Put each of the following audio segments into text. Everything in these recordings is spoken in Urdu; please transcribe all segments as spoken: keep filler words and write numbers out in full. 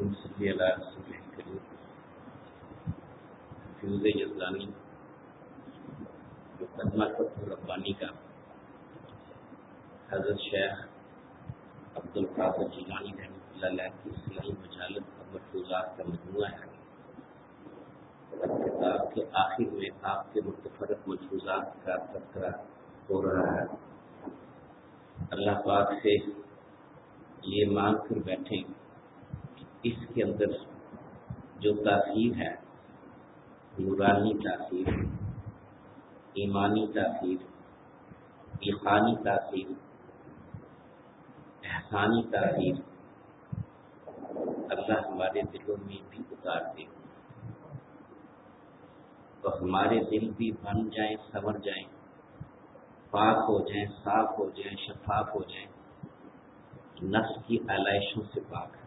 اللہم صلی علی رسول کریم فیوز یزدانی مقدمہ فتح ربانی کا حضرت شیخ عبد القادر جیلانی رحمۃ اللہ علیہ کی اصلاحی مجالس اور ملفوظات کا مجموعہ ہے۔ کتاب کے آخر میں آپ کے متفرق ملفوظات کا تذکرہ ہو رہا ہے۔ اللہ پاک سے یہ مانگ کر بیٹھیں کہ اس کے اندر جو تاثیر ہے، نورانی تاثیر، ایمانی تاثیر، عرفانی تاثیر، احسانی تاثیر، اللہ ہمارے دلوں میں بھی اتار دے تو ہمارے دل بھی بن جائیں، سنور جائیں، پاک ہو جائیں، صاف ہو جائیں، شفاف ہو جائیں، نفس کی علائشوں سے پاک،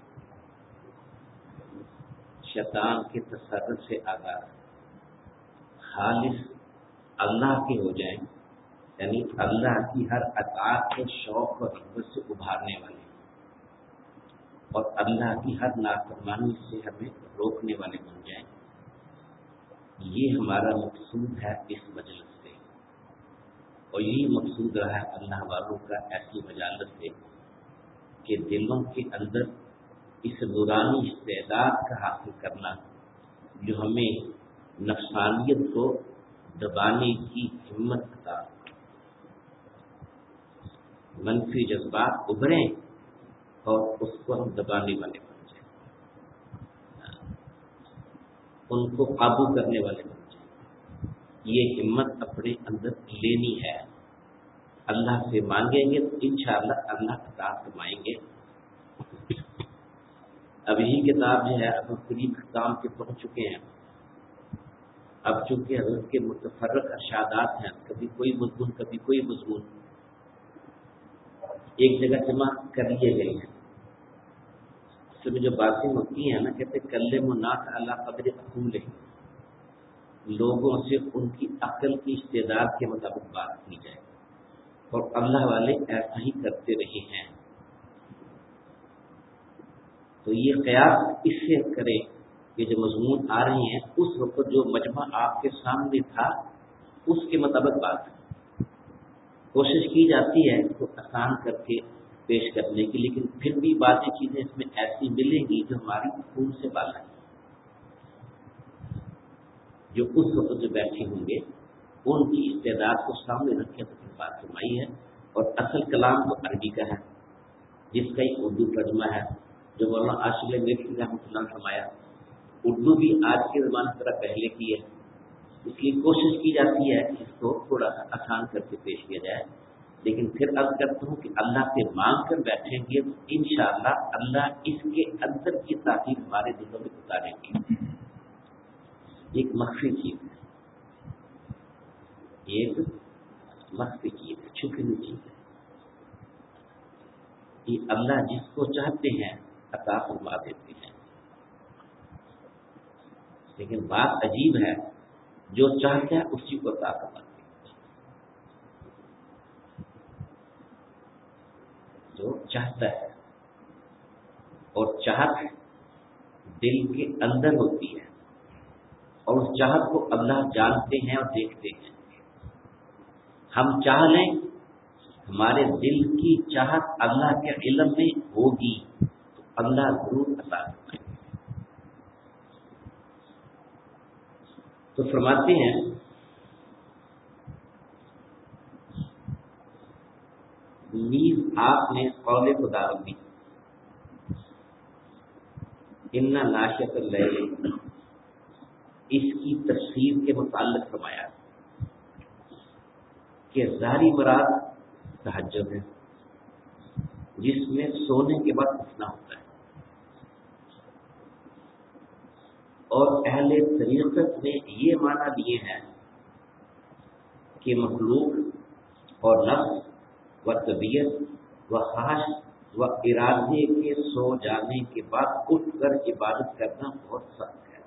شیطان کے تصرف سے آزاد، خالص اللہ کے ہو جائیں، یعنی اللہ کی ہر اطاعت کے شوق اور رغبت سے ابھارنے والے، اور اللہ کی ہر نافرمانی سے ہمیں روکنے والے بن جائیں۔ یہ ہمارا مقصود ہے اس مجلس سے، اور یہی مقصود رہا ہے اللہ والوں کا ایسی مجالس سے کہ دلوں کے اندر اس نورانی استعداد کا حاصل کرنا جو ہمیں نفسانیت کو دبانے کی ہمت عطا، منفی جذبات ابھریں اور اس کو ہم دبانے والے بن جائیں، ان کو قابو کرنے والے بن جائیں۔ یہ ہمت اپنے اندر لینی ہے، اللہ سے مانگیں گے تو انشاءاللہ اللہ عطا فرمائیں گے۔ اب یہی کتاب جو ہے اب قریب اختتام کے پہنچ چکے ہیں۔ اب چونکہ حضرت کے متفرق ارشادات ہیں، کبھی کوئی مضمون کبھی کوئی مضمون ایک جگہ جمع کر لیے گئے ہیں، اس میں جو باتیں ہوتی ہیں نا، کہتے کلم الناس علی قدر عقولہم، لوگوں سے ان کی عقل کی استعداد کے مطابق بات کی جائے، اور اللہ والے ایسا ہی کرتے رہے ہیں۔ تو یہ قیاس اس سے کرے کہ جو مضمون آ رہے ہیں اس وقت جو مجمع آپ کے سامنے تھا اس کے مطابق بات ہے۔ کوشش کی جاتی ہے اس کو آسان کر کے پیش کرنے کی، لیکن پھر بھی بعض چیزیں اس میں ایسی ملیں گی جو ہماری عقول سے بالا ہے، جو اس وقت جو بیٹھے ہوں گے ان کی استعداد کو سامنے رکھے تو پھر بات فرمائی ہے۔ اور اصل کلام تو عربی کا ہے، جس کا ایک اردو ترجمہ ہے جو مولانا عاشق میٹھی رحمۃ اللہ نے فرمایا۔ اردو بھی آج کے زمانے کی طرح پہلے کی ہے، اس لیے کوشش کی جاتی ہے کہ اس کو تھوڑا سا آسان کر کے پیش کیا جائے، لیکن پھر عرض کرتا ہوں کہ اللہ سے مانگ کر بیٹھیں گے تو انشاءاللہ اللہ اس کے اندر کی تاثیر ہمارے دلوں میں اتاریں گے۔ ایک مخفی چیز ہے، ایک مخفی چیز ہے، چھپی ہوئی چیز ہے، کہ اللہ جس کو چاہتے ہیں عطا فرما دیتے ہیں، لیکن بات عجیب ہے، جو چاہتا ہے اسی کو عطا فرماتے ہیں، جو چاہتا ہے، اور چاہت دل کے اندر ہوتی ہے، اور اس چاہت کو اللہ جانتے ہیں اور دیکھتے ہیں۔ ہم چاہ لیں، ہمارے دل کی چاہت اللہ کے علم میں ہوگی تو اللہ ضرور عطا فرمائے گا۔ تو فرماتے ہیں نیز آپ نے قول خداوندی ان ناشئۃ اللیل اس کی تفسیر کے متعلق فرمایا کہ ظاہری مراد تہجد ہے، جس میں سونے کے بعد اٹھنا ہوتا ہے، اور اہل طریقت نے یہ معنی لیے ہیں کہ مخلوق اور نفس و طبیعت و خواہش و ارادے کے سو جانے کے بعد اٹھ کر عبادت کرنا بہت سخت ہے۔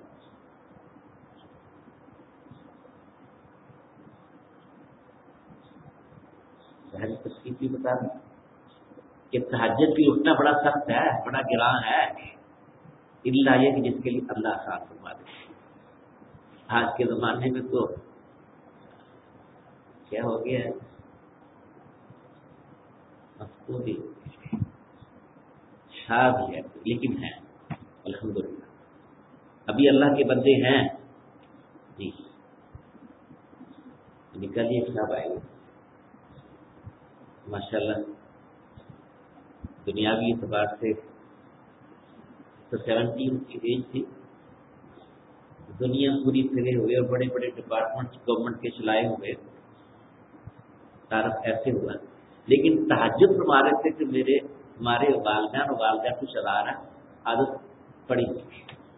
ظاہری تفصیل بھی بتا دیں کہ تہجد بھی اٹھنا بڑا سخت ہے، بڑا گراں ہے، اللہ یہ کہ جس کے لیے اللہ آسان فرما دے۔ آج کے زمانے میں تو کیا ہو گیا ہے، مفقودی شاد ہے لیکن ہے الحمدللہ، ابھی اللہ کے بندے ہیں جی، نکلیے صاحب آئے ماشاء اللہ، دنیاوی اعتبار سے تو سیونٹین کی ایج تھی، دنیا پوری پھرے ہوئے اور بڑے بڑے ڈپارٹمنٹ گورنمنٹ کے چلائے ہوئے، تعارف ایسے ہوا، لیکن تہجد فرما رہے تھے کہ میرے ہمارے والدین اور والدہ کو چلا رہا عادت پڑی ہوئی،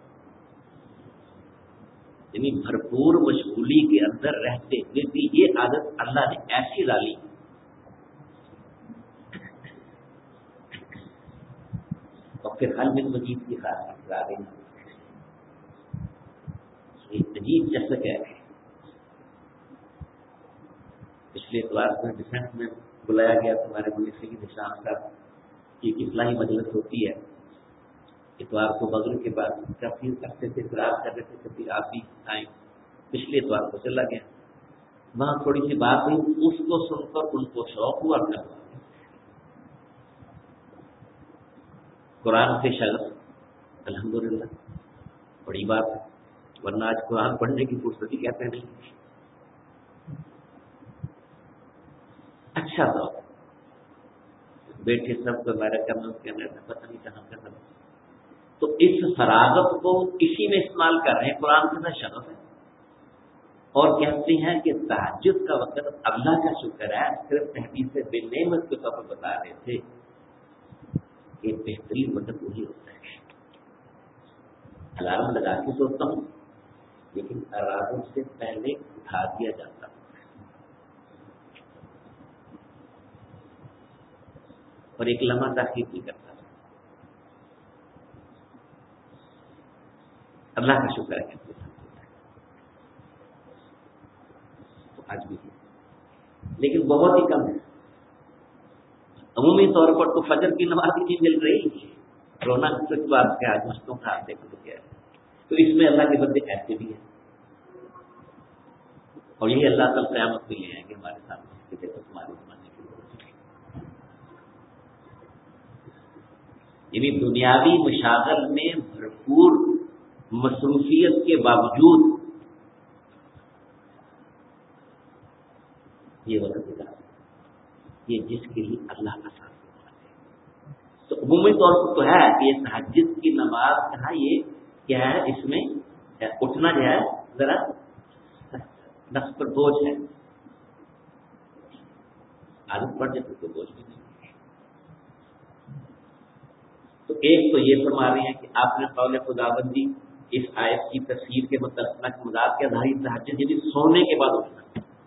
یعنی بھرپور مشغولی کے اندر رہتے ہوئے بھی یہ عادت اللہ نے ایسی ڈالی، اور پھر حل من مجید کی خاص رابطہ عجیب چسک ہے۔ پچھلے اتوار کو ڈیفینس میں بلایا گیا تمہارے ملک سے نشان صاحب کی اصلاحی مجلس ہوتی ہے، اتوار کو مغرب کے بعد کافی عرصے سے اقرار کر رہے تھے کبھی آپ بھی آئیں، پچھلے اتوار کو چلا گیا، وہاں تھوڑی سی بات ہوئی، اس کو سن کر ان کو شوق ہوا کر قرآن سے شغف، الحمدللہ بڑی بات ہے، ورنہ آج قرآن پڑھنے کی فرصتی کہتے نہیں، اچھا تھا بیٹھے سب کو میرا کرنا کہنا تھا، پتہ نہیں کہاں کرنا، تو اس فراغت کو اسی میں استعمال کر رہے ہیں، قرآن کے ساتھ شغف ہے، اور کہتے ہیں کہ تہجد کا وقت اللہ کا شکر ہے، صرف تحدید سے بے نعمت کے طور پر بتا رہے تھے کہ بہترین وقت وہی ہوتا ہے، الارم لگا کے سوچتا ہوں لیکن ارادوں سے پہلے اٹھا دیا جاتا ہے، اور ایک لمحہ تاخیر نہیں کرتا، اللہ کا شکر ہے کہ تو آج بھی لیکن بہت ہی کم ہے، عمومی طور پر تو فجر کی نماز ہی نہیں مل رہی، رونا سچ بات کیا ہے، مستوں کا دیکھو تو کیا ہے، تو اس میں اللہ کے بندے ایسے بھی ہیں، اور یہی اللہ تعالیٰ قیامت میں لے آئیں گے ہمارے سامنے کہ دیکھو تمہارے زمانے کی ضرورت ہے، یعنی دنیاوی مشاغل میں بھرپور مصروفیت کے باوجود یہ وقت نکالا، یہ جس کے لیے اللہ کا ساتھ ہوتا ہے، تو عمومی طور پر تو ہے کہ یہ تہجد کی نماز کہا، یہ کیا ہے، اس میں اٹھنا جو ہے ذرا نفس پر بوجھ ہے، عادت پڑ جاتی تو بوجھ بھی نہیں، تو ایک تو یہ فرما رہے ہیں کہ آپ نے قول خداوندی اس آیت کی تفسیر کے متعلق مداد کے ظاہری تہجد یعنی سونے کے بعد اٹھنا،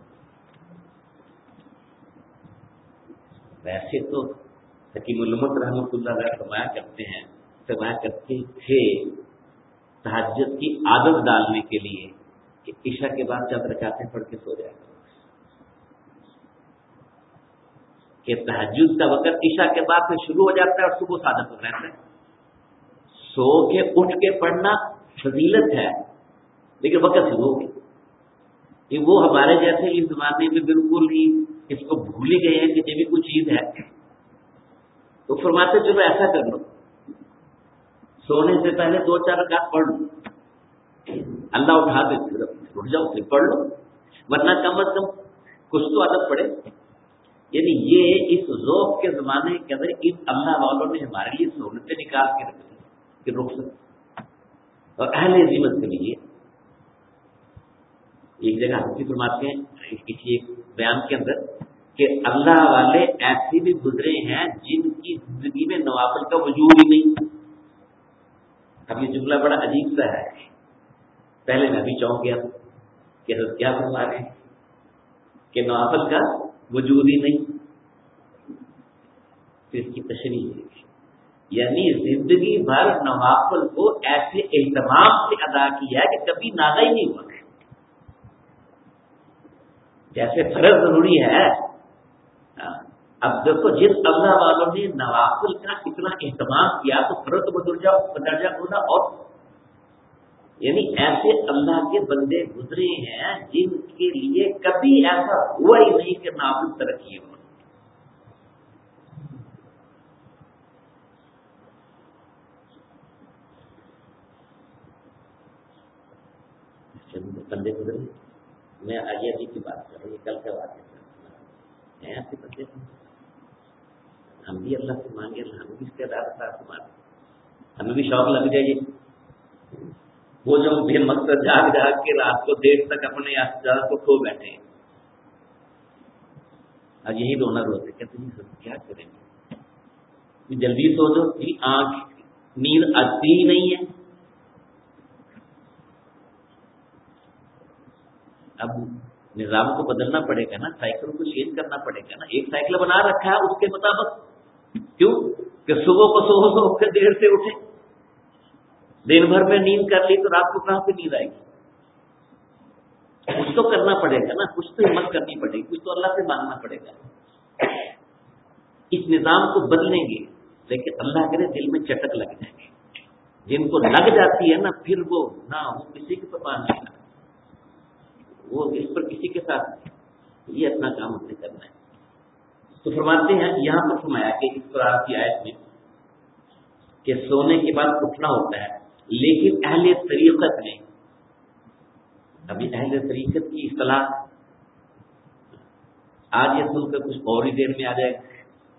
ویسے تو حکیم الامت رحمۃ اللہ علیہ فرمایا کرتے ہیں فرمایا کرتے تھے تہجد کی عادت ڈالنے کے لیے کہ عشاء کے بعد چند رکعتیں پڑھ کے سو جائے، کہ تہجد کا وقت عشاء کے بعد سے شروع ہو جاتا ہے اور صبح سادہ تک رہتا ہے، سو کے اٹھ کے پڑھنا فضیلت ہے لیکن وقت سے ہو گئی، کہ وہ ہمارے جیسے اس زمانے میں بالکل ہی اس کو بھول ہی گئے ہیں کہ یہ بھی کوئی چیز ہے، تو فرماتے چلو ایسا کر لو، سونے سے پہلے دو چار رکعت پڑھ لو، اللہ اٹھا دے پھر اٹھ جاؤ پھر پڑھ لو، ورنہ کم از کم کچھ تو عادت پڑے، یعنی یہ اس ذوق کے زمانے کے اندر ان اللہ والوں نے ہمارے لیے سہولتیں نکال کے رکھ دی کہ رک سکتے، اور اہل عظمت کے لیے ایک جگہ ہم کی فرماتے ہیں کسی ایک بیان کے اندر کہ اللہ والے ایسے بھی گزرے ہیں جن کی زندگی میں نوافل کا وجود ہی نہیں، اب یہ جملہ بڑا عجیب سا ہے، پہلے میں بھی چونک گیا کہ حضرت کیا فرما رہے ہیں کہ نوافل کا وجود ہی نہیں، پھر اس کی تشریح ہے یعنی زندگی بھر نوافل کو ایسے اہتمام سے ادا کیا کہ کبھی ناغہ ہی نہیں ہوا، جیسے فرض ضروری ہے اب دیکھو جس اللہ والوں نے نوافل کا اتنا اہتمام کیا تو فرض بدرجہ درجہ ہونا، اور یعنی ایسے اللہ کے بندے گزرے ہیں جن کے لیے کبھی ایسا ہوا ہی نہیں کہ نافل ترقی ہو. بندے گزرے. میں آئیے ابھی کی بات کر رہا ہوں، کل کا بات ہے. ایسے بندے ہم بھی اللہ سے مانگے، ہم بھی اس کے آدھار سے مانگے، ہمیں بھی شوق لگ جائے. وہ جو بے مقصد جاگ جاگ کے رات کو دیر تک اپنے اختیار کو کھو بیٹھے ہیں، اور یہی رونا روتے کہتے ہیں سب کیا کریں گے، جلدی سو دو. آنکھ نیند آتی ہی نہیں ہے. اب نظام کو بدلنا پڑے گا نا، سائیکل کو چینج کرنا پڑے گا نا. ایک سائیکل بنا رکھا ہے اس کے مطابق، کیوں کہ صبح کو سو سو کے دیر سے اٹھے، دن بھر میں نیند کر لی تو رات کو کہاں سے نیند آئے گی. کچھ تو کرنا پڑے گا نا، کچھ تو ہمت کرنی پڑے گی، کچھ تو اللہ سے مانگنا پڑے گا. اس نظام کو بدلیں گے، لیکن اللہ کرے دل میں چٹک لگ جائے گی. جن کو لگ جاتی ہے نا پھر وہ نہ وہ کسی کے پاس نہیں آتا، وہ اس پر کسی کے ساتھ نہیں. یہ اپنا کام ہم نے کرنا ہے. تو فرماتے ہیں یہاں پر فرمایا کہ اس قرآن کی آیت میں کہ سونے کے بعد اٹھنا ہوتا ہے، لیکن اہل طریقت نے، ابھی اہل طریقت کی اصطلاح آج یہ سن کر کچھ اور ہی دیر میں آ جائے گا.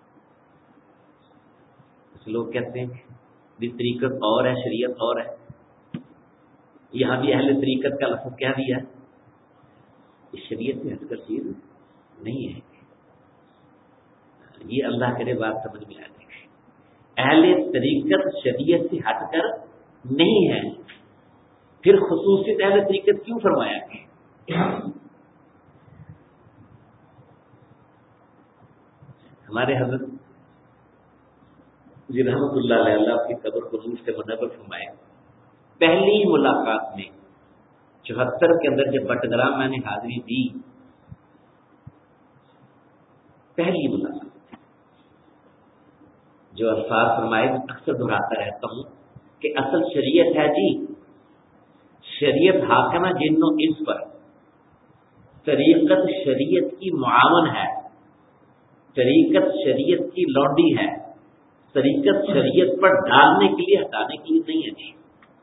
کچھ لوگ کہتے ہیں بھی طریقت اور ہے، شریعت اور ہے. یہاں بھی اہل طریقت کا لفظ کیا دیا ہے، شریعت سے ہٹ کر چیز نہیں ہے. یہ اللہ کرے بات سمجھ میں آ جائے گی. اہل طریقت شریعت سے ہٹ کر نہیں ہے، پھر خصوصیت اہل طریقت کیوں فرمایا گیا؟ ہمارے حضرت جی رحمت اللہ علیہ، اللہ کی قبر کو نور سے منور فرمائے، پہلی ملاقات میں چوہتر کے اندر جب بٹگرام میں نے حاضری دی، پہلی ملاقات جو الفاظ فرمائے اکثر دہراتا رہتا ہوں کہ اصل شریعت ہے جی، شریعت حاکمہ جن و انس پر، طریقت شریعت کی معاون ہے، طریقت شریعت کی لونڈی ہے، طریقت شریعت پر ڈالنے کے لیے ہٹانے کے لیے نہیں ہے جی.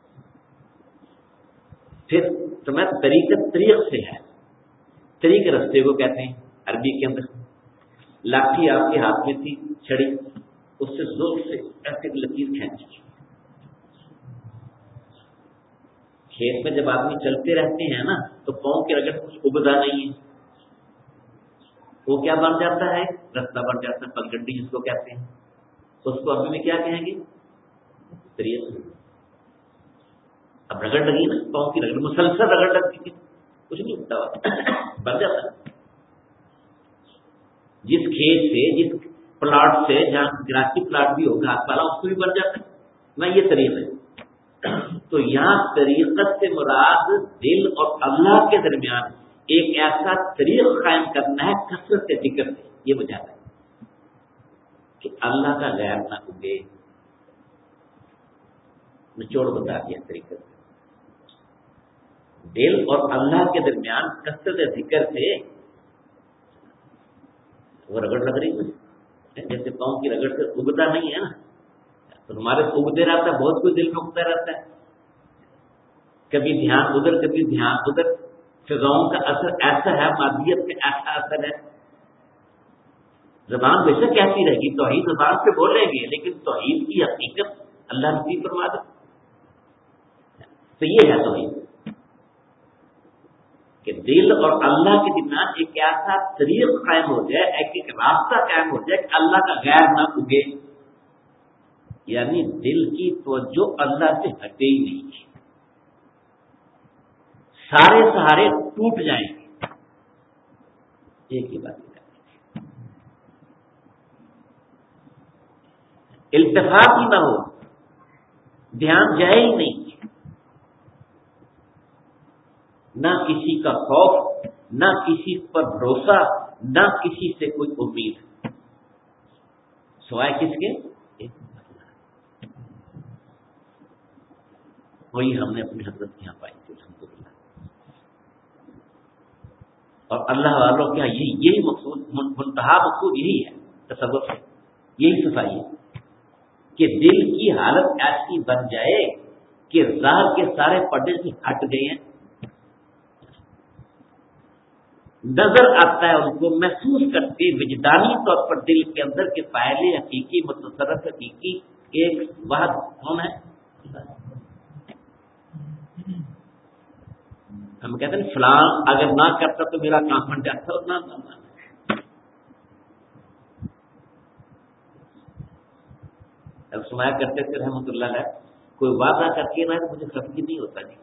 پھر تو میں طریقت طریق سے ہے، طریق رستے کو کہتے ہیں عربی کے اندر. لاٹھی آپ کے ہاتھ میں تھی، چھڑی، اس سے زور سے ایسے لکیر کھینچی. کھیت میں جب آدمی چلتے رہتے ہیں نا تو پاؤں کے رگڑ کچھ اگتا نہیں ہے، وہ کیا بن جاتا ہے، رستہ بن جاتا ہے، پگڈنڈی جس کو کہتے ہیں. اس کو عربی میں کیا کہیں گے، طریق. اب رگڑ لگی نا، پاؤں کی رگڑ مسلسل رگڑ لگتی تھی، کچھ نہیں ہوتا، بن جاتا. جس کھیت سے، جس پلاٹ سے، جہاں گراسی پلاٹ بھی ہو گھاس والا، اس کو بھی بن جاتا ہے نا. یہ طریق ہے. تو یہاں طریقت سے مراد دل اور اللہ کے درمیان ایک ایسا طریق قائم کرنا ہے کثرت ذکر سے. یہ وجہ ہے کہ اللہ کا غیر نہ اگے. نچوڑ بتا دیا طریقت سے، دل اور اللہ کے درمیان کثرت ذکر سے. وہ رگڑ لگ رہی ہے جیسے پاؤں کی رگڑ سے اگتا نہیں ہے نا، تو ہمارے اگتے رہتا ہے، بہت کچھ دل میں اگتا رہتا ہے. کبھی دھیان ادھر، کبھی دھیان ادھر. فضاؤں کا اثر ایسا ہے، مادیت کا ایسا اثر ہے. زبان بے شک کہتی رہے گی، توحید زبان سے بولیں گے، لیکن توحید کی حقیقت اللہ نصیب فرما دے. تو یہ ہے توحید کہ دل اور اللہ کے درمیان ایک ایسا طریق قائم ہو جائے، ایک ایک راستہ قائم ہو جائے کہ اللہ کا غیر نہ اگے. یعنی دل کی توجہ اللہ سے ہٹے ہی نہیں، سارے سہارے ٹوٹ جائیں گے. ایک ہی بات ہے، التفات ہی نہ ہو، دھیان جائے ہی نہیں، نہ کسی کا خوف، نہ کسی پر بھروسہ، نہ کسی سے کوئی امید. سوائے کس کے؟ وہی ہم نے اپنی حضرت کے یہاں پائی تھی الحمدللہ. اور اللہ والوں کیا یہی یہی مقصود منتہا مقصود یہی ہے تصوف سے، یہی صفائی ہے کہ دل کی حالت ایسی بن جائے کہ ظاہر کے سارے پردے سے ہٹ گئے ہیں، نظر آتا ہے ان کو، محسوس کرتے وجدانی طور پر دل کے اندر کہ پہلے حقیقی متصرف حقیقی ایک واحد کون ہے. ہم کہتے ہیں فلاں اگر نہ کرتا تو میرا کام بن جاتا اور نہ کرنا. سمایا کرتے تھے رحمۃ اللہ علیہ، کوئی وعدہ کر کے نہ تو مجھے خفگی نہیں ہوتا جی.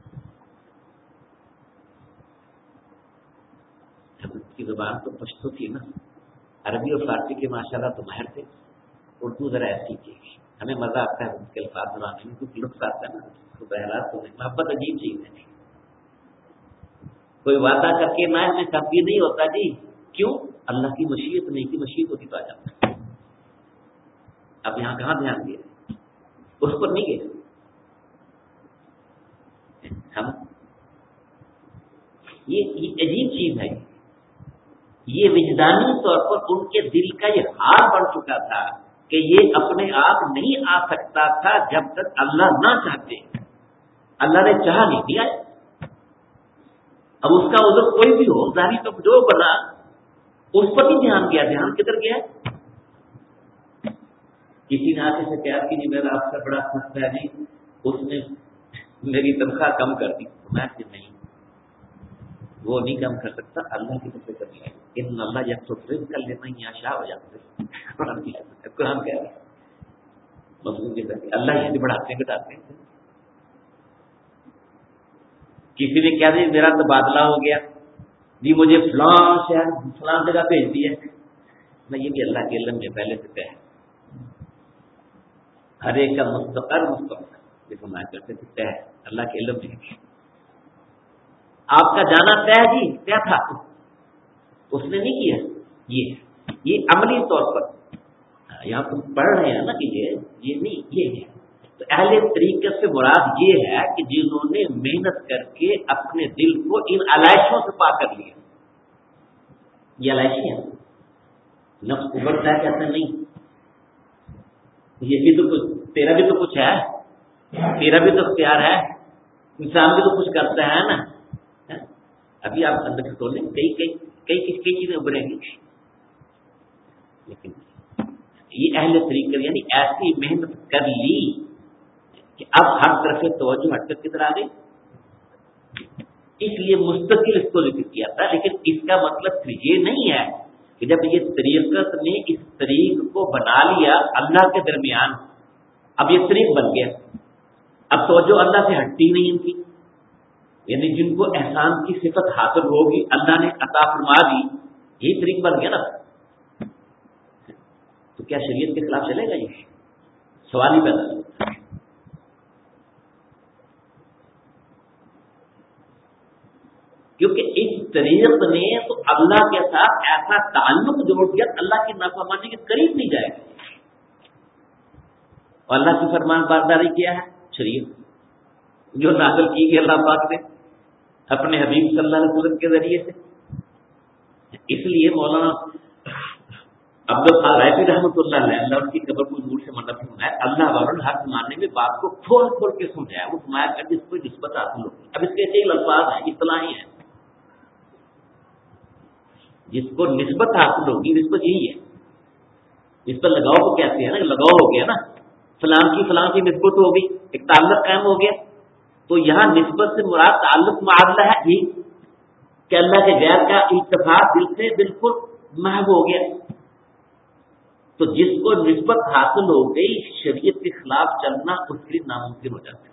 حضرت کی زبان تو پشتو تھی نا، عربی اور فارسی کے ماشاءاللہ تو ماہر تھے، اردو ذرا ایسی تھی. ہمیں مزہ آتا ہے ان کے الفاظ زبان میں کچھ لطف آتا ہے نا، تو بہرحال تو محبت عجیب چیز ہے. کوئی وعدہ کر کے نہ ہمیں خفگی نہیں ہوتا جی. کیوں؟ اللہ کی مشیت نہیں کی مشیت ہوتی تو آ جاتا. اب یہاں کہاں دھیان دیا اس پر نہیں گئے ہم. یہ عجیب چیز ہے، یہ وجدانی طور پر ان کے دل کا یہ حال بن چکا تھا کہ یہ اپنے آپ نہیں آ سکتا تھا جب تک اللہ نہ چاہتے. اللہ نے چاہا نہیں دیا. اب اس کا عذر کوئی بھی ہو، ظاہری تو جو بنا اس پر نہیں دھیان دیا. دھیان کدھر گیا؟ کسی نے آگے سے پیار کی نہیں، میرا آپ سے بڑا خرچ ہے جی، اس نے میری تنخواہ کم کر دی. میں کہ نہیں، وہ نہیں کم کر سکتا، اللہ کی طرف سے کر لیا. ان اللہ یا تو کر لینا یا شاہ ہو جاتے قرآن کہہ رہا ہے مضمون کے ذریعے اللہ یہ بڑھاتے ہیں گھٹاتے ہیں. کسی نے کیا دیا میرا تبادلہ ہو گیا جی، مجھے فلاں شہر فلاں جگہ بھیج دیا. میں یہ بھی اللہ کے علم میں پہلے سے طے ہے، ہر ایک کا مستقر مستقر دیکھو میں کرتے تھے طے ہے اللہ کے علم میں. آپ کا جانا طے جی طے تھا، اس نے نہیں کیا. یہ یہ عملی طور پر یہاں تم پڑھ رہے ہیں نا کہ یہ یہ نہیں یہ ہے. تو اہل طریقت سے مراد یہ ہے کہ جنہوں نے محنت کر کے اپنے دل کو ان علائشوں سے پاک کر لیا. یہ علائشی ہیں، نفس ابھرتا ہے کہتے ہیں نہیں یہ بھی تو کچھ، تیرا بھی تو کچھ ہے، تیرا بھی تو اختیار ہے، انسان بھی تو کچھ کرتا ہے نا. ابھی آپ اندر سے تولیں کئی کئی کئی کئی کئی چیزیں ابھریں گی. لیکن یہ اہل طریقہ یعنی ایسی محنت کر لی کہ اب ہر طرف سے توجہ ہٹ کر کدھر آ گئی. اس لیے مستقل اس کو ذکر کیا تھا. لیکن اس کا مطلب یہ نہیں ہے کہ جب یہ طریقت نے اس طریق کو بنا لیا اللہ کے درمیان، اب یہ طریق بن گیا، اب توجہ اللہ سے ہٹتی نہیں ان کی. یعنی جن کو احسان کی صفت حاصل ہوگی اللہ نے عطا فرما دی، یہی طریق بن گیا نا. تو کیا شریعت کے خلاف چلے گا؟ یہ سوال ہی پیدا ہوتا ہے. کیونکہ اس طریق نے تو اللہ کے ساتھ ایسا تعلق جوڑ دیا اللہ کی نافرمانی کے قریب نہیں جائے گا. اور اللہ کی فرمان برداری کیا ہے؟ شریعت جو نازل کی گئی اللہ پاک نے اپنے حبیب صلی اللہ علیہ وسلم کے ذریعے سے. اس لیے مولانا عبدالخالق رائفی رحمۃ اللہ علیہ اللہ ان کی قبر کو نور سے مطلب سنایا. اللہ والوں نے ہر زمانے میں بات کو کھول کھول کے سمجھایا. وہ سمایا کر جس کو نسبت حاصل ہوگی. اب اس کے کئی الفاظ ہیں، اصطلاحی ہیں. جس کو نسبت حاصل ہوگی نسبت یہی ہے، اس پر لگاؤ کو کہتے ہیں نا، لگاؤ ہو گیا نا، فلاں کی فلاں کی نسبت ہو گئی، ایک تعلق قائم ہو گیا. تو یہاں نسبت سے مراد تعلق معادلہ ہے یہ کہ اللہ کے غیر کا اتفاق دل سے بالکل محو ہو گیا. تو جس کو نسبت حاصل ہو گئی شریعت کے خلاف چلنا اس کے لیے ناممکن ہو جاتا ہے،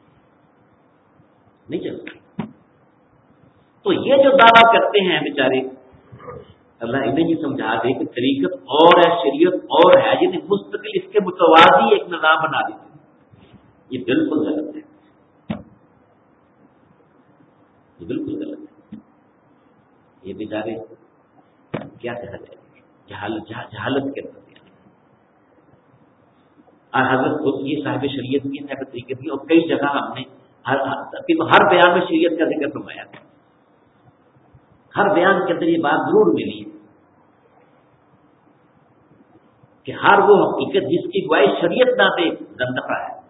نہیں چلتا. تو یہ جو دعویٰ کرتے ہیں بیچارے، اللہ انہیں بھی سمجھا دے کہ طریقت اور ہے شریعت اور ہے، یعنی مستقل اس کے متوازی ایک نظام بنا دیتے ہیں. یہ بالکل غلط ہے، یہ بالکل غلط ہے. یہ بیچارے کیا کہا جائے، جہالت جہالت کے اندر اور حضرت خود یہ صاحب شریعت کی صاحب طریقت کی، اور کئی جگہ ہم نے ہر ہر بیان میں شریعت کا ذکر فرمایا تھا، ہر بیان کے اندر یہ بات ضرور ملی ہے کہ ہر وہ حقیقت جس کی گواہی شریعت نہ دے زندقہ ہے۔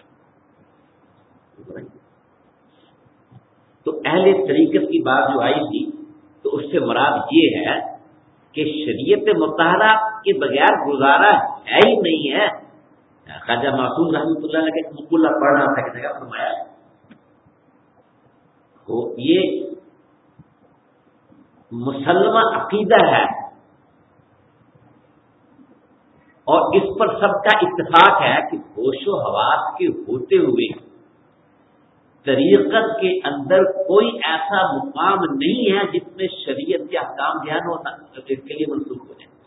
تو اہل طریقت کی بات جو آئی تھی تو اس سے مراد یہ ہے کہ شریعت مطہرہ کے بغیر گزارا ہے ہی نہیں ہے۔ خواجہ معصوم رحمۃ اللہ علیہ کا مقولہ پڑھ رہا تھا کہ جگہ فرمایا تو یہ مسلمہ عقیدہ ہے اور اس پر سب کا اتفاق ہے کہ ہوش و حواس کے ہوتے ہوئے طریقت کے اندر کوئی ایسا مقام نہیں ہے جس میں شریعت کے احکام بیان ہوتا اس کے لیے منسوخ ہو جائے،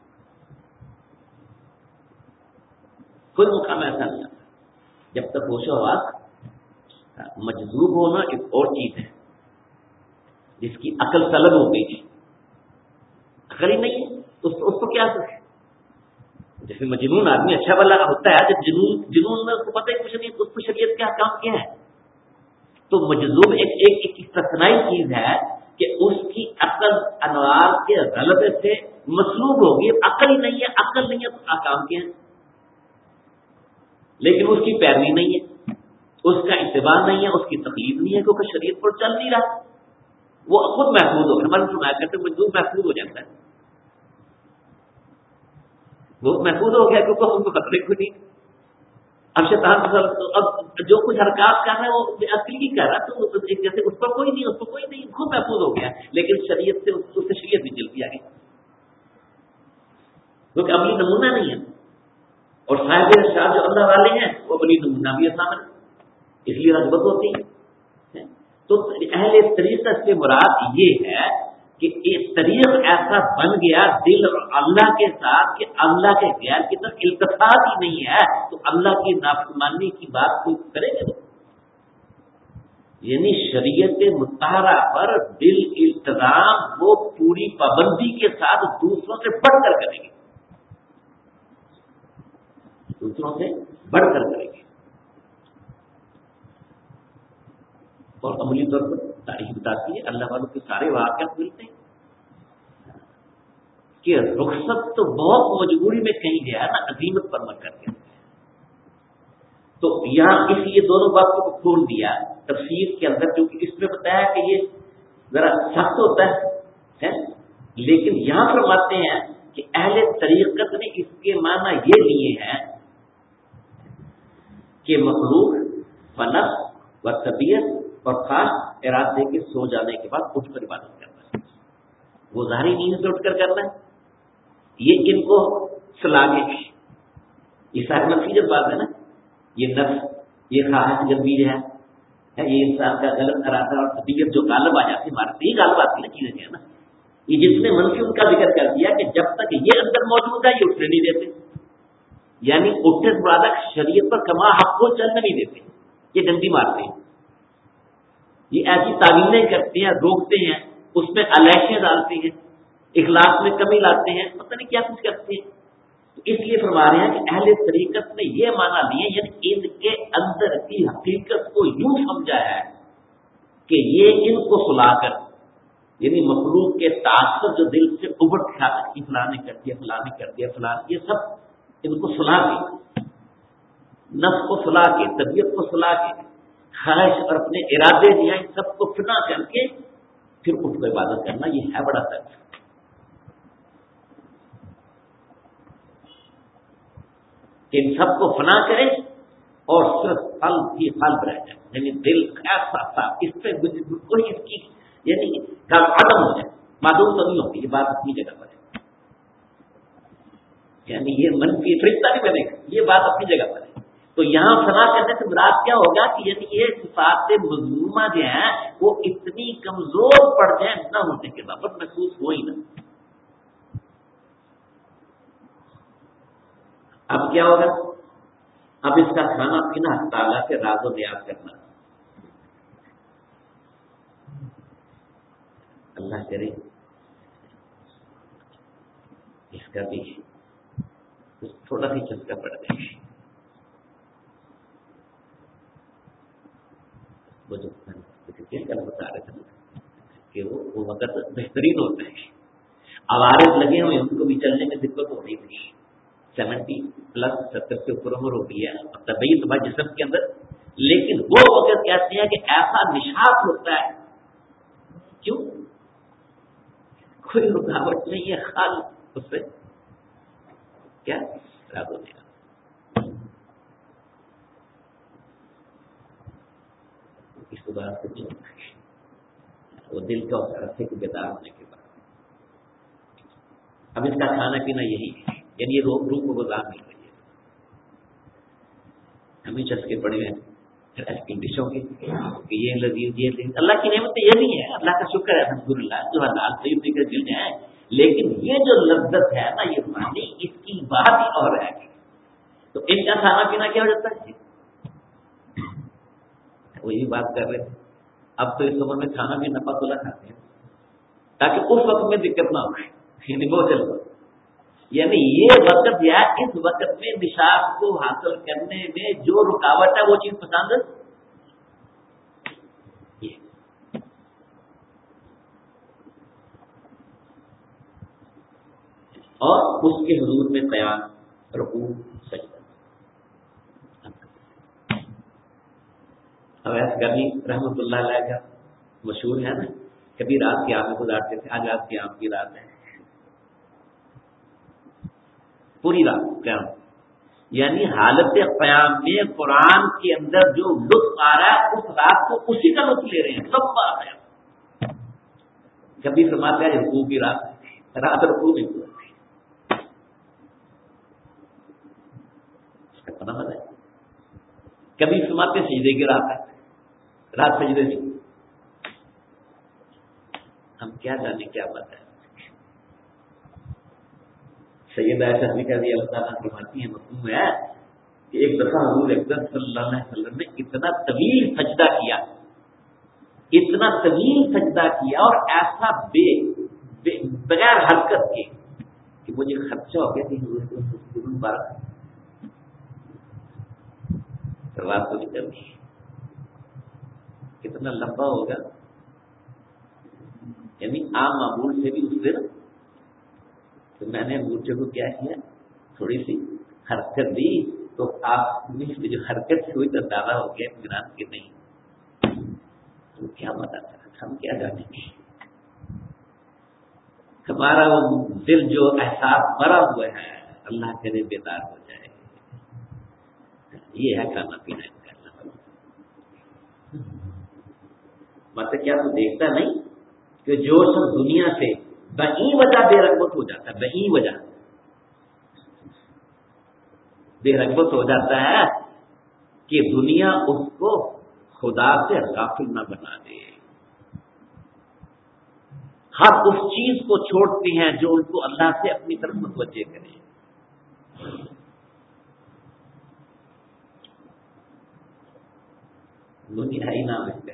کوئی مقام ایسا نہیں ہوتا جب تک ہوش و حواس مجذوب ہونا ایک اور چیز ہے جس کی عقل طلب ہو گئی ہے، عقل ہی نہیں ہے اس اس کو کیا سکے؟ جیسے مجنون آدمی اچھا بلا ہوتا ہے، جب جنون جنون میں اس کو پتہ ہے کچھ نہیں، اس کو شریعت کے احکام کیا ہے؟ تو مجذوب ایک ایک ایک استثنائی چیز ہے کہ اس کی عقل انوار کے غلبے سے مسلوب ہوگی، عقل ہی نہیں ہے، عقل نہیں ہے تو احکام کیا ہے؟ لیکن اس کی پیروی نہیں ہے، اس کا اتباع نہیں ہے، اس کی تقلید نہیں ہے کیونکہ شریعت پر چل نہیں رہا، وہ خود محفوظ ہو گیا۔ ہمارے سنایا کرتے مجذوب محفوظ ہو جاتا ہے، وہ محفوظ ہو گیا کیونکہ ان کو خطرے کو نہیں۔ اب شیطان اب جو کچھ حرکات کر رہا ہے وہ عقل کی کر رہا ہے، تو جیسے اس پر کوئی نہیں، اس پر کوئی نہیں، خود محفوظ ہو گیا، لیکن شریعت سے اس سے شریعت بھی چلتی آگے کیونکہ عملی نمونہ نہیں ہے، اور صاحب ارشاد جو اللہ والے ہیں وہ عملی نمونہ بھی ہے سامنے، اس لیے رغبت ہوتی ہے۔ تو اہل طریقت سے مراد یہ ہے کہ ایک طریق ایسا بن گیا دل اور اللہ کے ساتھ کہ اللہ کے غیر کی طرف التفات ہی نہیں ہے، تو اللہ کی نافرمانی کی بات کوئی کرے گا؟ یعنی شریعت مطہرہ پر دل التزام وہ پوری پابندی کے ساتھ دوسروں سے بڑھ کر کریں گے، دوسروں سے بڑھ کر کریں گے، اور عملی طور پر تاریخ بتاتی ہے اللہ والوں کے سارے واقعات ملتے ہیں کہ رخصت تو بہت مجبوری میں کہیں گیا نا، عظیمت پر مت کر کے، تو یہاں اس لیے دونوں باتوں کو کھول دیا تفسیر کے اندر، کیونکہ اس میں بتایا کہ یہ ذرا سخت ہوتا ہے، لیکن یہاں فرماتے ہیں کہ اہل طریقت نے اس کے معنی یہ لیے ہیں کہ مخلوق فنفس و طبیعت اور خاص ارادے کے سو جانے کے بعد اٹھ کر عبادت کرنا ہے، وہ ظاہری نیند سے اٹھ کر کرنا ہے، یہ ان کو سلاگے گی، یہ ساری نفسیت بات ہے نا، یہ نفس یہ خواہش جلدی ہے، یہ انسان کا غلط ارادہ اور طبیعت جو غالب آ جاتی ہے، مارتی ہی غالب آتی ہے نا چیزیں ہے نا، یہ جس نے منفی ان کا ذکر کر دیا کہ جب تک یہ اندر موجود ہے یہ اٹھنے نہیں دیتے، یعنی اٹھنے سے مراد شریعت پر کما حق کو چلنے نہیں دیتے، یہ ڈنڈی مارتے ہیں، یہ ایسی تعویلیں کرتے ہیں، روکتے ہیں، اس میں علیشیں ڈالتے ہیں، اخلاص میں کمی لاتے ہیں، پتہ نہیں کیا کچھ کرتے ہیں، تو اس لیے فرما رہے ہیں کہ اہل طریقت نے یہ معنی لیے، یعنی ان کے اندر کی حقیقت کو یوں سمجھا ہے کہ یہ ان کو سلا کر، یعنی مخلوق کے تعصب جو دل سے ابھر کے آتا ہے، فلاں نے کر دیا، فلاں نے کر دیا، فلاں، یہ سب ان کو سلا کے، نفس کو سلا کے، طبیعت کو سلا کے، خواہش اور اپنے ارادے جو ہیں سب کو فنا کر کے پھر اٹھ کر عبادت کرنا، یہ ہے بڑا فرق کہ ان سب کو فنا کرے اور صرف پل ہی قلب رہ جائے، یعنی دل ایسا تھا اس پہ کوئی اس کی یعنی کل عدم ہو جائے، معلوم تو نہیں ہوتی، یہ بات اپنی جگہ پر ہے، یعنی یہ منفی فرشتہ نہیں بنے گا، یہ بات اپنی جگہ پر ہے۔ تو یہاں فنا کرنے سے مراد کیا ہوگا کہ یعنی یہ صفات مذمومہ جو ہیں وہ اتنی کمزور پڑ جائیں نہ ہونے کے باوجود محسوس ہو ہی نہ۔ اب کیا ہوگا؟ اب اس کا کھانا پینا تعالیٰ سے راز و نیاز کرنا، اللہ کرے اس کا بھی تھوڑا سی چسکا پڑ جائے، وہ جو کل بتا رہے تھے کہ وہ وہ وقت بہترین ہوتا ہے. عوارض لگے ہوئے ان کو بھی چلنے میں دقت ہو رہی تھی. سیونٹی پلس ستر سے اوپر عمر ہو گئی ہے طبعی تمہارے جسم کے اندر, لیکن وہ وقت کہتے ہیں کہ ایسا نشاط ہوتا ہے. کیوں؟ کوئی رکاوٹ نہیں ہے, خال اس سے کیا خراب ہونے کا. اس کے بعد کچھ وہ دل کا رسے کو بیدار ہونے کے بعد اب اس کا کھانا پینا یہی ہے, یعنی یہ روح روح کو غذا مل رہی ہے. ہمیں چسکے پڑے ہیں ڈشوں کے کہ یہ لذیذ یہ لذیذ. اللہ کی نعمت یہ بھی ہے, اللہ کا شکر ہے الحمدللہ جو حلال طیب کے دل ہیں, لیکن یہ جو لذت ہے نا یہ روحانی, اس کی بات ہی اور ہے. تو ان کا کھانا پینا کیا ہو جاتا ہے؟ وہی بات کر رہے تھے. اب تو اس عمر میں کھانا بھی نفع تلا کھاتے ہیں تاکہ اس وقت میں دقت نہ ہو, یعنی وہ چلو یعنی یہ وقت یا اس وقت میں نشاط کو حاصل کرنے میں جو رکاوٹ ہے وہ چیز پسند ہے. اور اس کے حضور میں قیام, رکوع, سجدہ. اویس کرنی رحمۃ اللہ علیہ کا مشہور ہے نا, کبھی رات کی آنکھ گزارتے تھے, آج رات کی آنکھ کی رات ہے, پوری رات قیام, یعنی حالت قیام میں قرآن کے اندر جو لطف آ رہا ہے اس رات کو اسی کا لطف لے رہے ہیں سب بات ہے. کبھی فرماتے ہیں رکوع کی رات, رات رکوع نہیں ہوا اس کا پتہ مت ہے. کبھی فرماتے سجدے کی رات ہے, رات سجدے نہیں. ہم کیا جانے کیا بات ہے. سیدہ عائشہ رضی اللہ تعالیٰ فرماتی ہیں مفہوم ہے کہ ایک دفعہ حضور اکرم صلی اللہ علیہ وسلم نے اتنا طویل سجدہ کیا, اتنا طویل سجدہ کیا اور ایسا بے بغیر حرکت کے کہ مجھے خدشہ ہو گیا کہ حضور اکرم بارہ رات کو نکل گئی. کتنا لمبا ہوگا, یعنی عام معمول سے بھی اس دن. تو میں نے مورچے کو کیا کیا, تھوڑی سی حرکت دی تو آپ نے جو حرکت ہوئی تو دعویٰ ہو گیا اطمینان کے نہیں. تو کیا بتا ہم کیا جانیں گے, ہمارا وہ دل جو احساس بھرا ہوا ہے اللہ کرے بیدار ہو جائے. یہ ہے کھانا پینا کرنا. مطلب کیا تو دیکھتا نہیں کہ جو سب دنیا سے بہی وجہ بے رغبت ہو جاتا ہے, بہی وجہ بے رغبت ہو جاتا ہے کہ دنیا اس کو خدا سے غافل نہ بنا دے. ہر اس چیز کو چھوڑتے ہیں جو ان کو اللہ سے اپنی طرف متوجہ کرے. دنیا ہی نام ہے.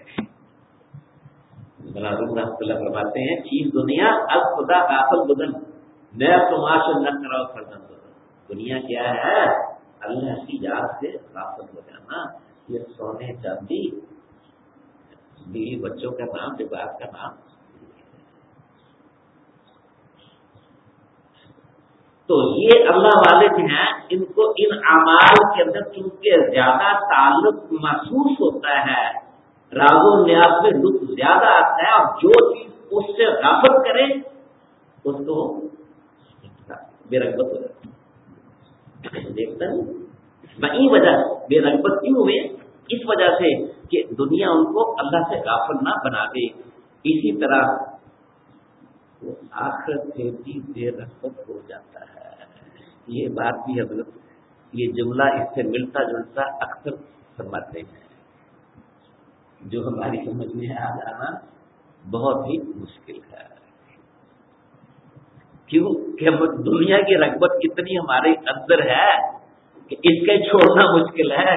رحمۃ اللہ فرماتے ہیں چیز دنیا اب خدا غافل بدن میں تماش نہ کرا فردن. دنیا کیا ہے؟ اللہ کی یاد سے غافل ہو جانا. یہ سونے چاندی بیوی بچوں کا نام, لباس کا نام. تو یہ اللہ والے جو ہیں ان کو ان اعمال کے اندر چونکہ زیادہ تعلق محسوس ہوتا ہے, راز و نیاز میں لطف زیادہ آتا ہے, اور جو چیز اس سے غافل کرے اس کو بے رغبت ہو جاتی ہے. دیکھتا ہے بہی وجہ بے رغبت کیوں ہوئے, اس وجہ سے کہ دنیا ان کو اللہ سے غافل نہ بنا دے. اسی طرح وہ آخرت سے بھی بے رغبت ہو جاتا ہے. یہ بات بھی حضرت یہ جملہ اس سے ملتا جلتا اکثر فرماتے ہیں, جو ہماری سمجھ میں آ جانا بہت ہی مشکل ہے. کیوں کہ دنیا کی رغبت اتنی ہمارے اندر ہے کہ اس کا چھوڑنا مشکل ہے.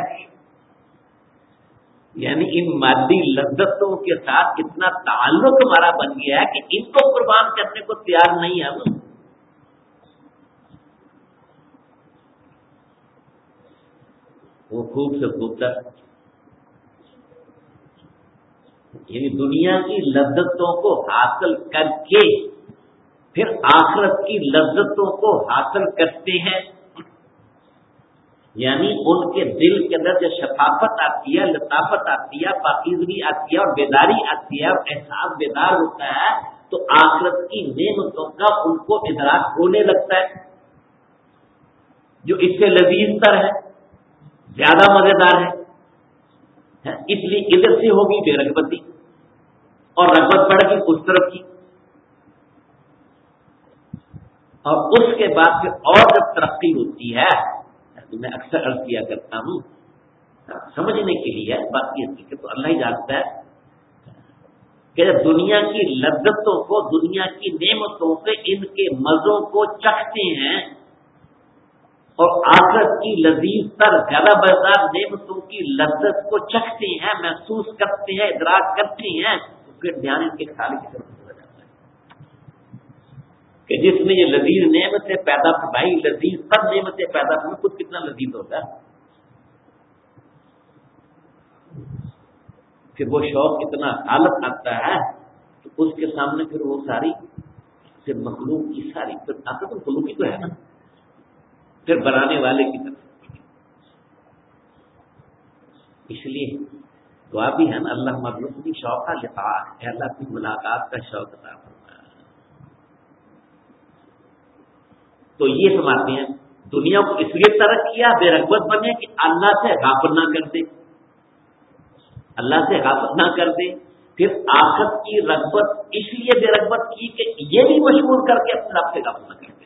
یعنی ان مادی لذتوں کے ساتھ اتنا تعلق ہمارا بن گیا ہے کہ ان کو قربان کرنے کو تیار نہیں ہے. ہم وہ خوب سے خوب تر یعنی دنیا کی لذتوں کو حاصل کر کے پھر آخرت کی لذتوں کو حاصل کرتے ہیں، یعنی ان کے دل کے اندر جو شفافت آتی ہے، لطافت آتی ہے، پاکیزگی آتی ہے اور بیداری آتی ہے اور احساس بیدار ہوتا ہے، تو آخرت کی نعمتوں کا ان کو ادراک ہونے لگتا ہے، جو اس سے لذیذ تر ہے، زیادہ مزیدار ہے۔ اس لیے ادھر سے ہوگی بے رغبتی اور رغبت بڑھ گئی اس طرف کی، اور اس کے بعد پھر اور جب ترقی ہوتی ہے، میں اکثر عرض کیا کرتا ہوں سمجھنے کے لیے، باقی حقیقت تو اللہ ہی جانتا ہے کہ جب دنیا کی لذتوں کو، دنیا کی نعمتوں سے ان کے مزوں کو چکھتے ہیں اور آخرت کی لذیذ تر زیادہ مزیدار نعمتوں کی لذت کو چکھتے ہیں، محسوس کرتے ہیں، ادراک کرتے ہیں، تو پھر دھیان ان کے خیال کی طرف چلا جاتا ہے کہ جس نے یہ لذیذ نعمتیں پیدا فرمائی، لذیذ تر نعمتیں پیدا فرمائی، خود کتنا لذیذ ہوتا ہے، پھر وہ شوق اتنا حالت آتا ہے کہ اس کے سامنے پھر وہ ساری پھر مخلوق کی ساری پھر آخر تو مخلوق ہی تو ہے نا، پھر بنانے والے کی طرف۔ اس لیے دعا بھی ہے نا، اللہ مغلوب شوق لقاء، اے اللہ کی ملاقات کا شوق عطا فرما۔ تو یہ سمجھتے ہیں دنیا کو اس لیے ترک کیا بے رغبت بنے کہ اللہ سے غافل نہ کر دے، اللہ سے غافل نہ کر دے، پھر آخرت کی رغبت اس لیے بے رغبت کی کہ یہ بھی مشغول کر کے اپنے رب سے غافل نہ کر دے،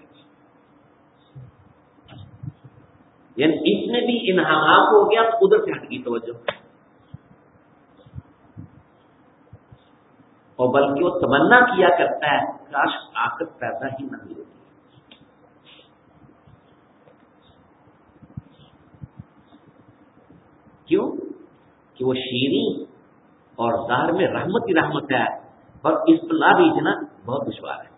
یعنی اس میں بھی انہماک ہو گیا تو ادھر سے ہٹ گئی توجہ، اور بلکہ وہ تمنا کیا کرتا ہے کاش آخرت پیدا ہی نہ ہوتی، کیوں کہ وہ شیریں اور ظاہر میں رحمت ہی رحمت ہے، اور اس پر لا بیچنا بہت دشوار ہے۔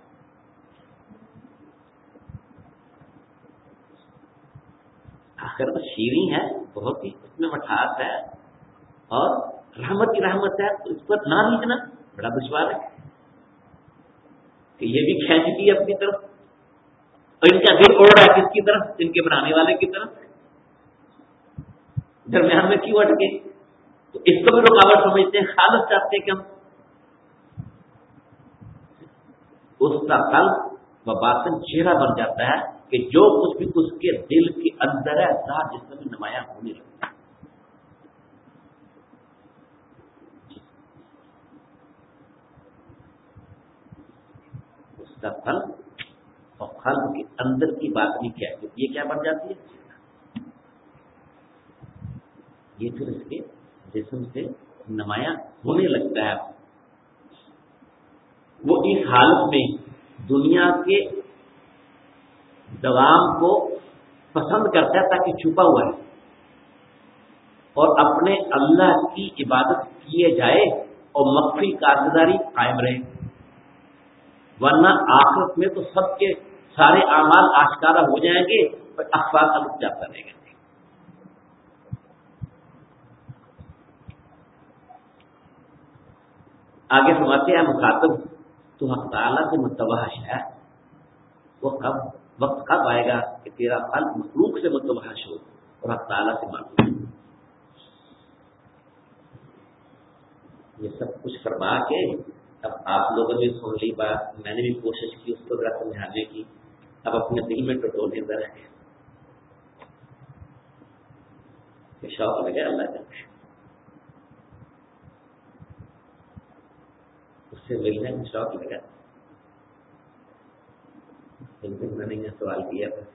آخر میں شیریں ہے، بہت ہی اس میں مٹھاس ہے اور رحمت کی رحمت ہے، تو اس پر نہ بیچنا بڑا دشوار ہے کہ یہ بھی کھینچتی ہے اپنی طرف، اور ان کا دل اڑ رہا ہے کس کی طرف؟ ان کے بنانے والے کی طرف، درمیان میں کیوں اٹکے؟ تو اس کو بھی رکاوٹ سمجھتے ہیں، خالص چاہتے ہیں کہ ہم اس کا قلب و باطن چہرہ بن جاتا ہے کہ جو کچھ بھی اس کے دل کے اندر ہے ذات جسم میں نمایاں ہونے لگتا ہے۔ اس کا قلب اور قلب کے اندر کی بات نہیں کیا، یہ کیا بن جاتی ہے؟ یہ پھر اس کے جسم سے نمایاں ہونے لگتا ہے۔ وہ اس حالت میں دنیا کے دوام کو پسند کرتا ہے تاکہ چھپا ہوا ہے، اور اپنے اللہ کی عبادت کیے جائے اور مخفی کارگزاری قائم رہے، ورنہ آخرت میں تو سب کے سارے اعمال آشکارا ہو جائیں گے اور اخفا کا لک جاتا رہے گا۔ آگے فرماتے ہیں مخاطب تو حق تعالیٰ سے متوحش ہے، وہ کب وقت کب آئے گا کہ تیرا قلب مخلوق سے متوحش ہو اور حق تعالیٰ سے معلوم۔ یہ سب کچھ فرما کے اب آپ لوگوں نے سن لی بات، میں نے بھی کوشش کی اس کو ذرا سمجھانے کی، اب اپنے دل میں ٹٹولے ذرا کہ شوق لگے اللہ کا، اس سے ملنے میں شوق لگا۔ ایک دن میں نے یہ سوال کیا تھا،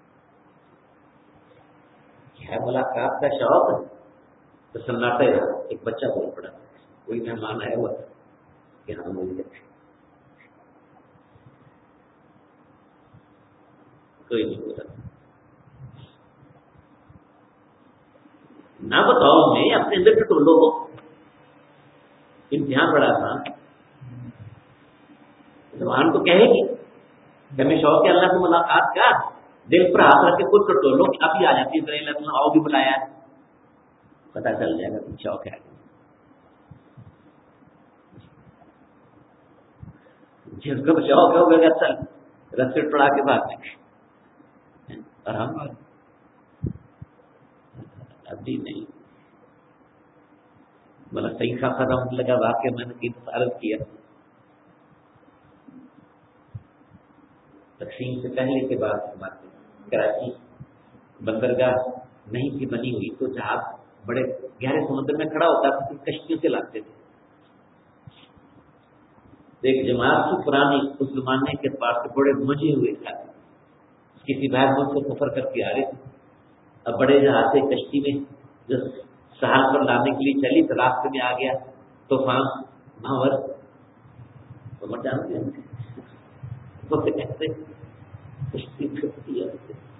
کیا ملاقات کا شوق؟ تو سناٹے رہا، ایک بچہ بول پڑا، کوئی مہمان آیا ہوا کہ ہم مل گئے، کوئی نہیں بولا، نہ بتاؤ میں اپنے اندر ٹٹولو ہو، امتحان بڑا تھا، زبان تو کہے گی کہ ہمیں شوق ہے اللہ سے ملاقات کا، دل پر ہاتھ رکھ کے خود ٹٹولو کہ ابھی آ جاتی ہے، آؤ بھی بلایا ہے، پتا چل جائے گا شوق ہے۔ جس کو شوق ہوگا کہ چل رسے پڑا کے بعد اور ہم ابھی نہیں. بولا صحیح خاصا رحمت لگا واقع میں نے عرض کیا تقسیم سے پہلے کے بعد بات کراچی بندرگاہ نہیں تھی بنی ہوئی تو جہاز بڑے گہرے سمندر میں کھڑا ہوتا تھا تو کشتیوں سے لاتے تھے. ایک جماعت کی پرانی اس زمانے کے پاس سے بڑے مجھے ہوئے تھے کسی بھائی ملک سے سفر کر کے آ رہے تھے. اب بڑے جہاز سے کشتی میں جو سہارن پر لانے کے لیے چلی تو راستے میں آ گیا طوفان بھنور تو مر جانتے ہیں کہتے کشتی پھرتی ہے.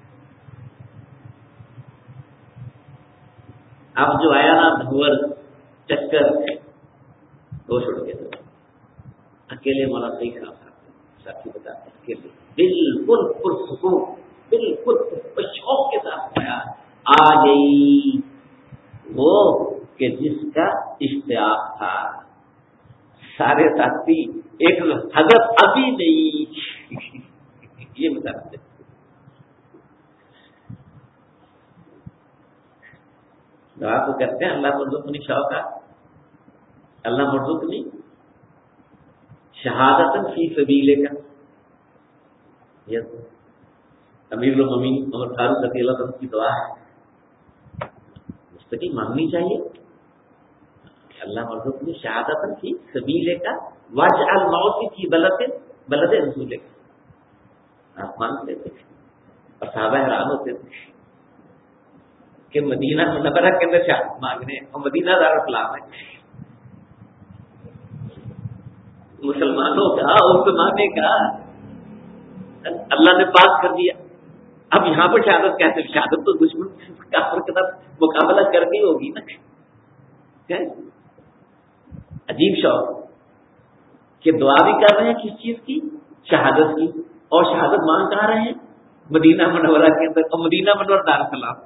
اب جو آیا نا بھنور چکر وہ چھوڑ گیا تھا. اکیلے مولا صحیح خاصا ساتھی بتاتے اکیلے بالکل پرسکون بالکل شوق کے ساتھ آیا آ گئی وہ کہ جس کا اشتیاق تھا. سارے ساتھی ایک حضرت ابھی نہیں یہ بتاتے دعا کو کرتے ہیں اللہ مرزقنی شوقا اللہ مرزقنی شہادت فی سبیلک کا امیر المومنین عمر فاروق رضی اللہ عنہ کی دعا ہے مستقل مانگنی چاہیے. اللہ مرزقنی شہادت فی سبیلک کا واجعل موتی فی بلد بلد رسولک. آپ مانگتے تھے اور صحابہ حیران ہوتے تھے کہ مدینہ منورہ کے اندر شہادت مانگنے اور مدینہ دارالاسلام ہے. مسلمانوں کا مسلمانے کا اللہ نے پاک کر دیا. اب یہاں پر شہادت کیسے؟ شہادت تو دشمن کافر کے ساتھ مقابلہ کرنی ہوگی نا. عجیب شوق کہ دعا بھی کر رہے ہیں کس چیز کی؟ شہادت کی. اور شہادت مان کہاں رہے ہیں؟ مدینہ منورہ کے اندر اور مدینہ منورہ دارالسلام.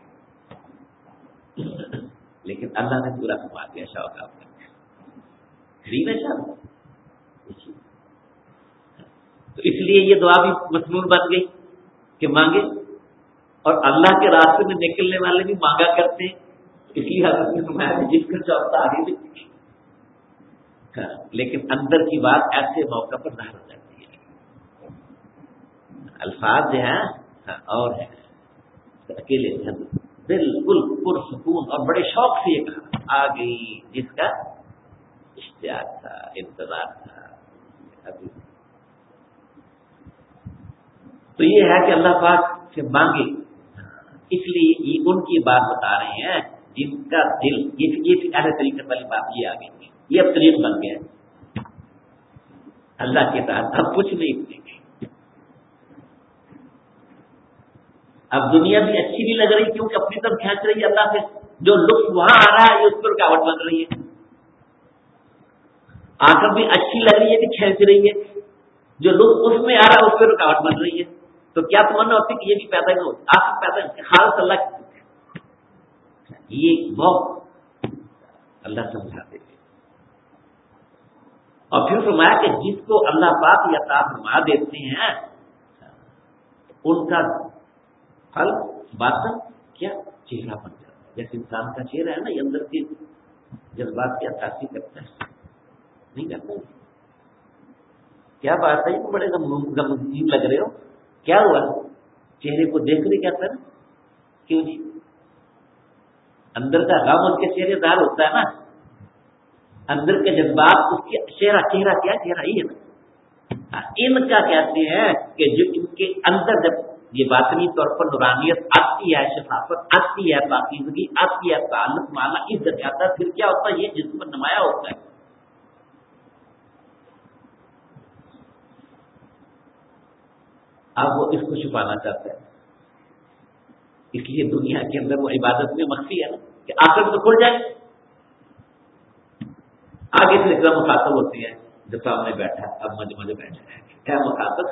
لیکن اللہ نے پورا سنوا دیا شوق آپ کا. ٹھیک ہے شہادت تو اس لیے یہ دعا بھی مضمون بن گئی کہ مانگے اور اللہ کے راستے میں نکلنے والے بھی مانگا کرتے ہیں. اس لیے حضرت نے فرمایا کہ جس کا چوتھا آگے بھی لیکن اندر کی بات ایسے موقع پر ظاہر ہو جاتی ہے. الفاظ جو ہیں اور ہے اکیلے بالکل پرسکون اور بڑے شوق سے یہ کہا آ گئی جس کا اشتیاق تھا انتظار تھا. ابھی تو یہ ہے کہ اللہ پاک سے مانگے. اس لیے یہ ان کی بات بتا رہے ہیں جن کا دل یہ اہل طریقت والی بات یہ آ گئی یہ اب طریق بن گیا اللہ کے ساتھ. اب کچھ نہیں اب دنیا بھی اچھی نہیں لگ رہی کیونکہ اپنی طرف کھینچ رہی ہے اللہ سے. جو لطف وہاں آ رہا ہے اس پر رکاوٹ بن رہی ہے. آخر بھی اچھی لگ رہی ہے کہ کھینچ رہی ہے. جو لطف اس میں آ رہا ہے اس پر رکاوٹ بن رہی ہے. تو کیا تمنا ہوتی کہ یہ بھی پیدا نہ ہو آپ پیدا خالص اللہ یہ بہت اللہ سمجھاتے تھے. اور پھر فرمایا کہ جس کو اللہ پاک یا عطا فرما دیتے ہیں ان کا پھل باطن کیا چہرہ بن جاتا ہے. جیسے انسان کا چہرہ ہے نا یہ اندر کے جذبات کی عکاسی کرتا ہے نہیں کرتا. کیا بات ہے بڑے غمگین لگ رہے ہو کیا ہوا؟ چہرے کو دیکھ رہے کہتا ہے نا کیوں جی اندر کا غم ان کے چہرے دار ہوتا ہے نا. اندر کے جذبات اس کے چہرہ چہرہ کیا چہرہ ہی ہے نا. ان کا کہتے ہیں کہ جو ان کے اندر جب یہ باطنی طور پر نورانیت آتی ہے شفافت آتی ہے پاکیزگی آتی ہے تعلق مانا عزت آتا ہے پھر کیا ہوتا ہے یہ جسم پر نمایاں ہوتا ہے. اب وہ اس کو چھپانا چاہتا ہے اس لیے دنیا کے اندر وہ عبادت میں مخفی ہے نا کہ آخر تو کھل جائے. آگے سے اتنا مخاطب ہوتی ہے جو سامنے بیٹھا اب مجھے مجھے بیٹھا ہے کیا مخاطب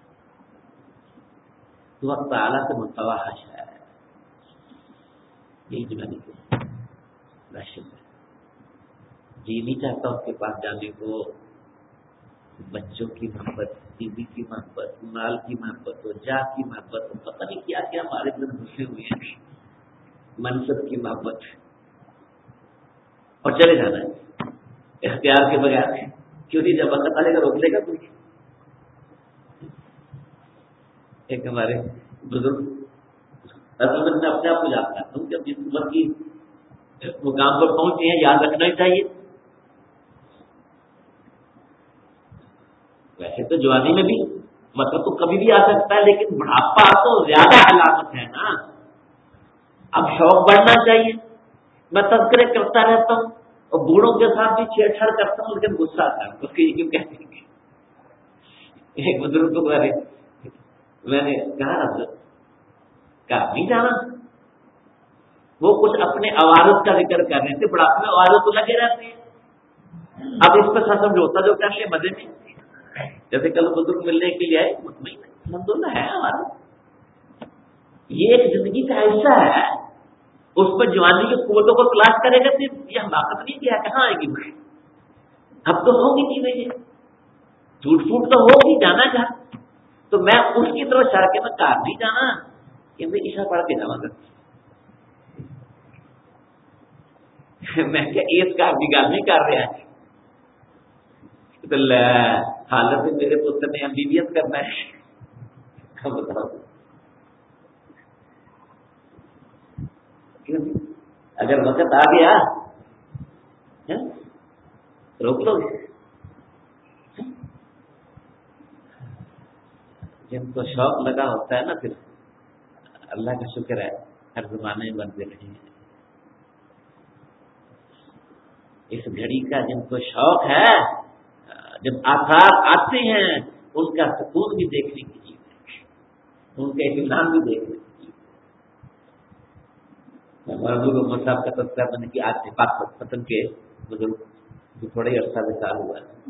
تو وقت تعالیٰ سے متوحش ہے. یہی جنانی راشد ہے جی نہیں چاہتا اس کے پاس جانے کو بچوں کی محبت، بیوی کی محبت، مال کی محبت، و جا کی محبت، پتہ نہیں کیا کیا ہمارے دل گھسے ہوئے ہیں، منصب کی محبت، اور چلے جانا ہے اختیار کے بغیر. کیوں نہیں؟ جب وقت آئے گا روک لے گا کوئی. ایک ہمارے بزرگ اصل میں اپنے آپ کو یاد کرتا ہوں کہ اب جس عمر کی مقام پر پہنچے ہیں یاد رکھنا ہی چاہیے. ویسے تو جوانی میں بھی مطلب تو کبھی بھی آ سکتا ہے، لیکن بڑھاپا تو زیادہ علامت ہے نا. اب شوق بڑھنا چاہیے. میں تذکرے کرتا رہتا ہوں اور بوڑھوں کے ساتھ بھی چھیڑ چھاڑ کرتا ہوں، لیکن غصہ آتا ہے اس کے کیوں کہتے ہیں. ایک بزرگ کو میں نے کہا کہا نہیں جانا، وہ کچھ اپنے عوارض کا ذکر کر رہے تھے. بڑھاپے میں عوارض تو لگے رہتے ہیں. اب اس پہ سمجھوتا جو کر لے مزے میں، جیسے کل بزرگ ملنے کے لیے آئے، الحمدللہ ہے ہمارا. یہ ایک زندگی کا حصہ ہے. اس پر جوانی کی قوتوں کو تلاش کرے گا تو یہ حماقت نہیں کیا کہاں آئے گی. اب تو ہوگی چیزیں، یہ ٹوٹ پھوٹ تو ہوگی، جانا جا. تو میں اس کی طرف چاہ کے میں کار نہیں جانا کہ میں عشاء پڑھ کے جاؤں گا. میں کیا ایک کار کی گل نہیں کر رہا ہے. حالت میں میرے پتر نے ایم بی بی ایس کرنا ہے، بتاؤ اگر وقت آ گیا روک لو. جن کو شوق لگا ہوتا ہے نا، پھر اللہ کا شکر ہے ہر زمانے میں بنتے رہے ہیں. اس گھڑی کا جن کو شوق ہے، جب آثار آتے ہیں ان کا سکون بھی دیکھنے کی چیز ہے، ان کا اطمینان بھی دیکھنے کی چیز ہے. محمد صاحب کا تذکرہ میں نے کہ آج سے پاک پتن کے بزرگ جو تھوڑے عرصہ میں سال ہوا ہے.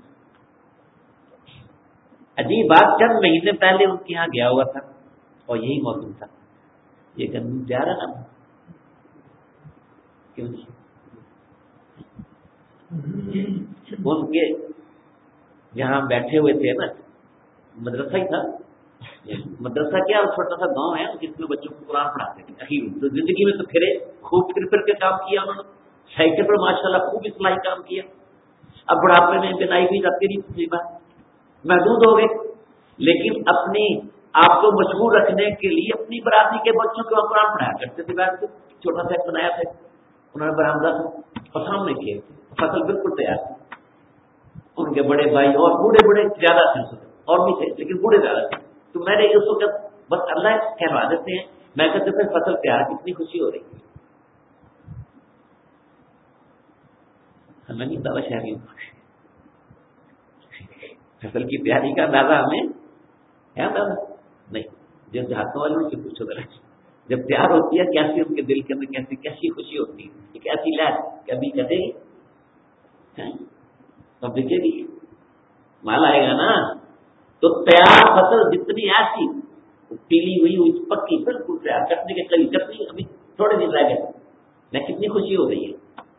عجیب بات، چند مہینے پہلے ان کے یہاں گیا ہوا تھا اور یہی موسم تھا. یہ گندم جا رہا نا کیوں نہیں؟ ان کے جہاں بیٹھے ہوئے تھے نا، مدرسہ ہی تھا. مدرسہ کیا چھوٹا سا گاؤں ہے جس میں بچوں کو قرآن پڑھاتے تھے. اخیر تو زندگی میں تو پھرے، خوب پھر پھر کے کام کیا انہوں نے. سائیکل پر ماشاءاللہ خوب اصلاحی کام کیا. اب بڑھاپے میں بنائی بھی جاتی نہیں بات محدود ہو گئے، لیکن اپنی آپ کو مشغول رکھنے کے لیے اپنی برادری کے بچوں کو قرآن پڑھایا کرتے تھے. بیٹھ کے چھوٹا سا بنایا تھا انہوں نے برآمدہ تھا اور سامنے کیے تھے. فصل بالکل تیار تھی. ان کے بڑے بھائی اور بوڑھے بوڑھے زیادہ تھے اور بھی تھے، لیکن بوڑھے زیادہ تھے. تو میں نے اس وقت بس اللہ کہلوا دیتے ہیں، میں کہتے پھر فصل تیار، کتنی خوشی ہو رہی ہے. ہمیں نہیں پتا شہریوں فصل کی تیاری کا اندازہ ہمیں ہے اندازہ نہیں. جب دیہاتوں والوں سے پوچھو ذرا، جب تیار ہوتی ہے کیسی ان کے دل کے اندر کیسی کیسی خوشی ہوتی ہے. ایک ایسی لہر کبھی کدے اب دیکھے گی مال آئے گا نا. تو تیار فصل جتنی ایسی پیلی ہوئی ہوئی پکی بالکل تیار کٹنے کے قریب، کتنی ابھی تھوڑے دن رہ گئے، میں کتنی خوشی ہو رہی ہے.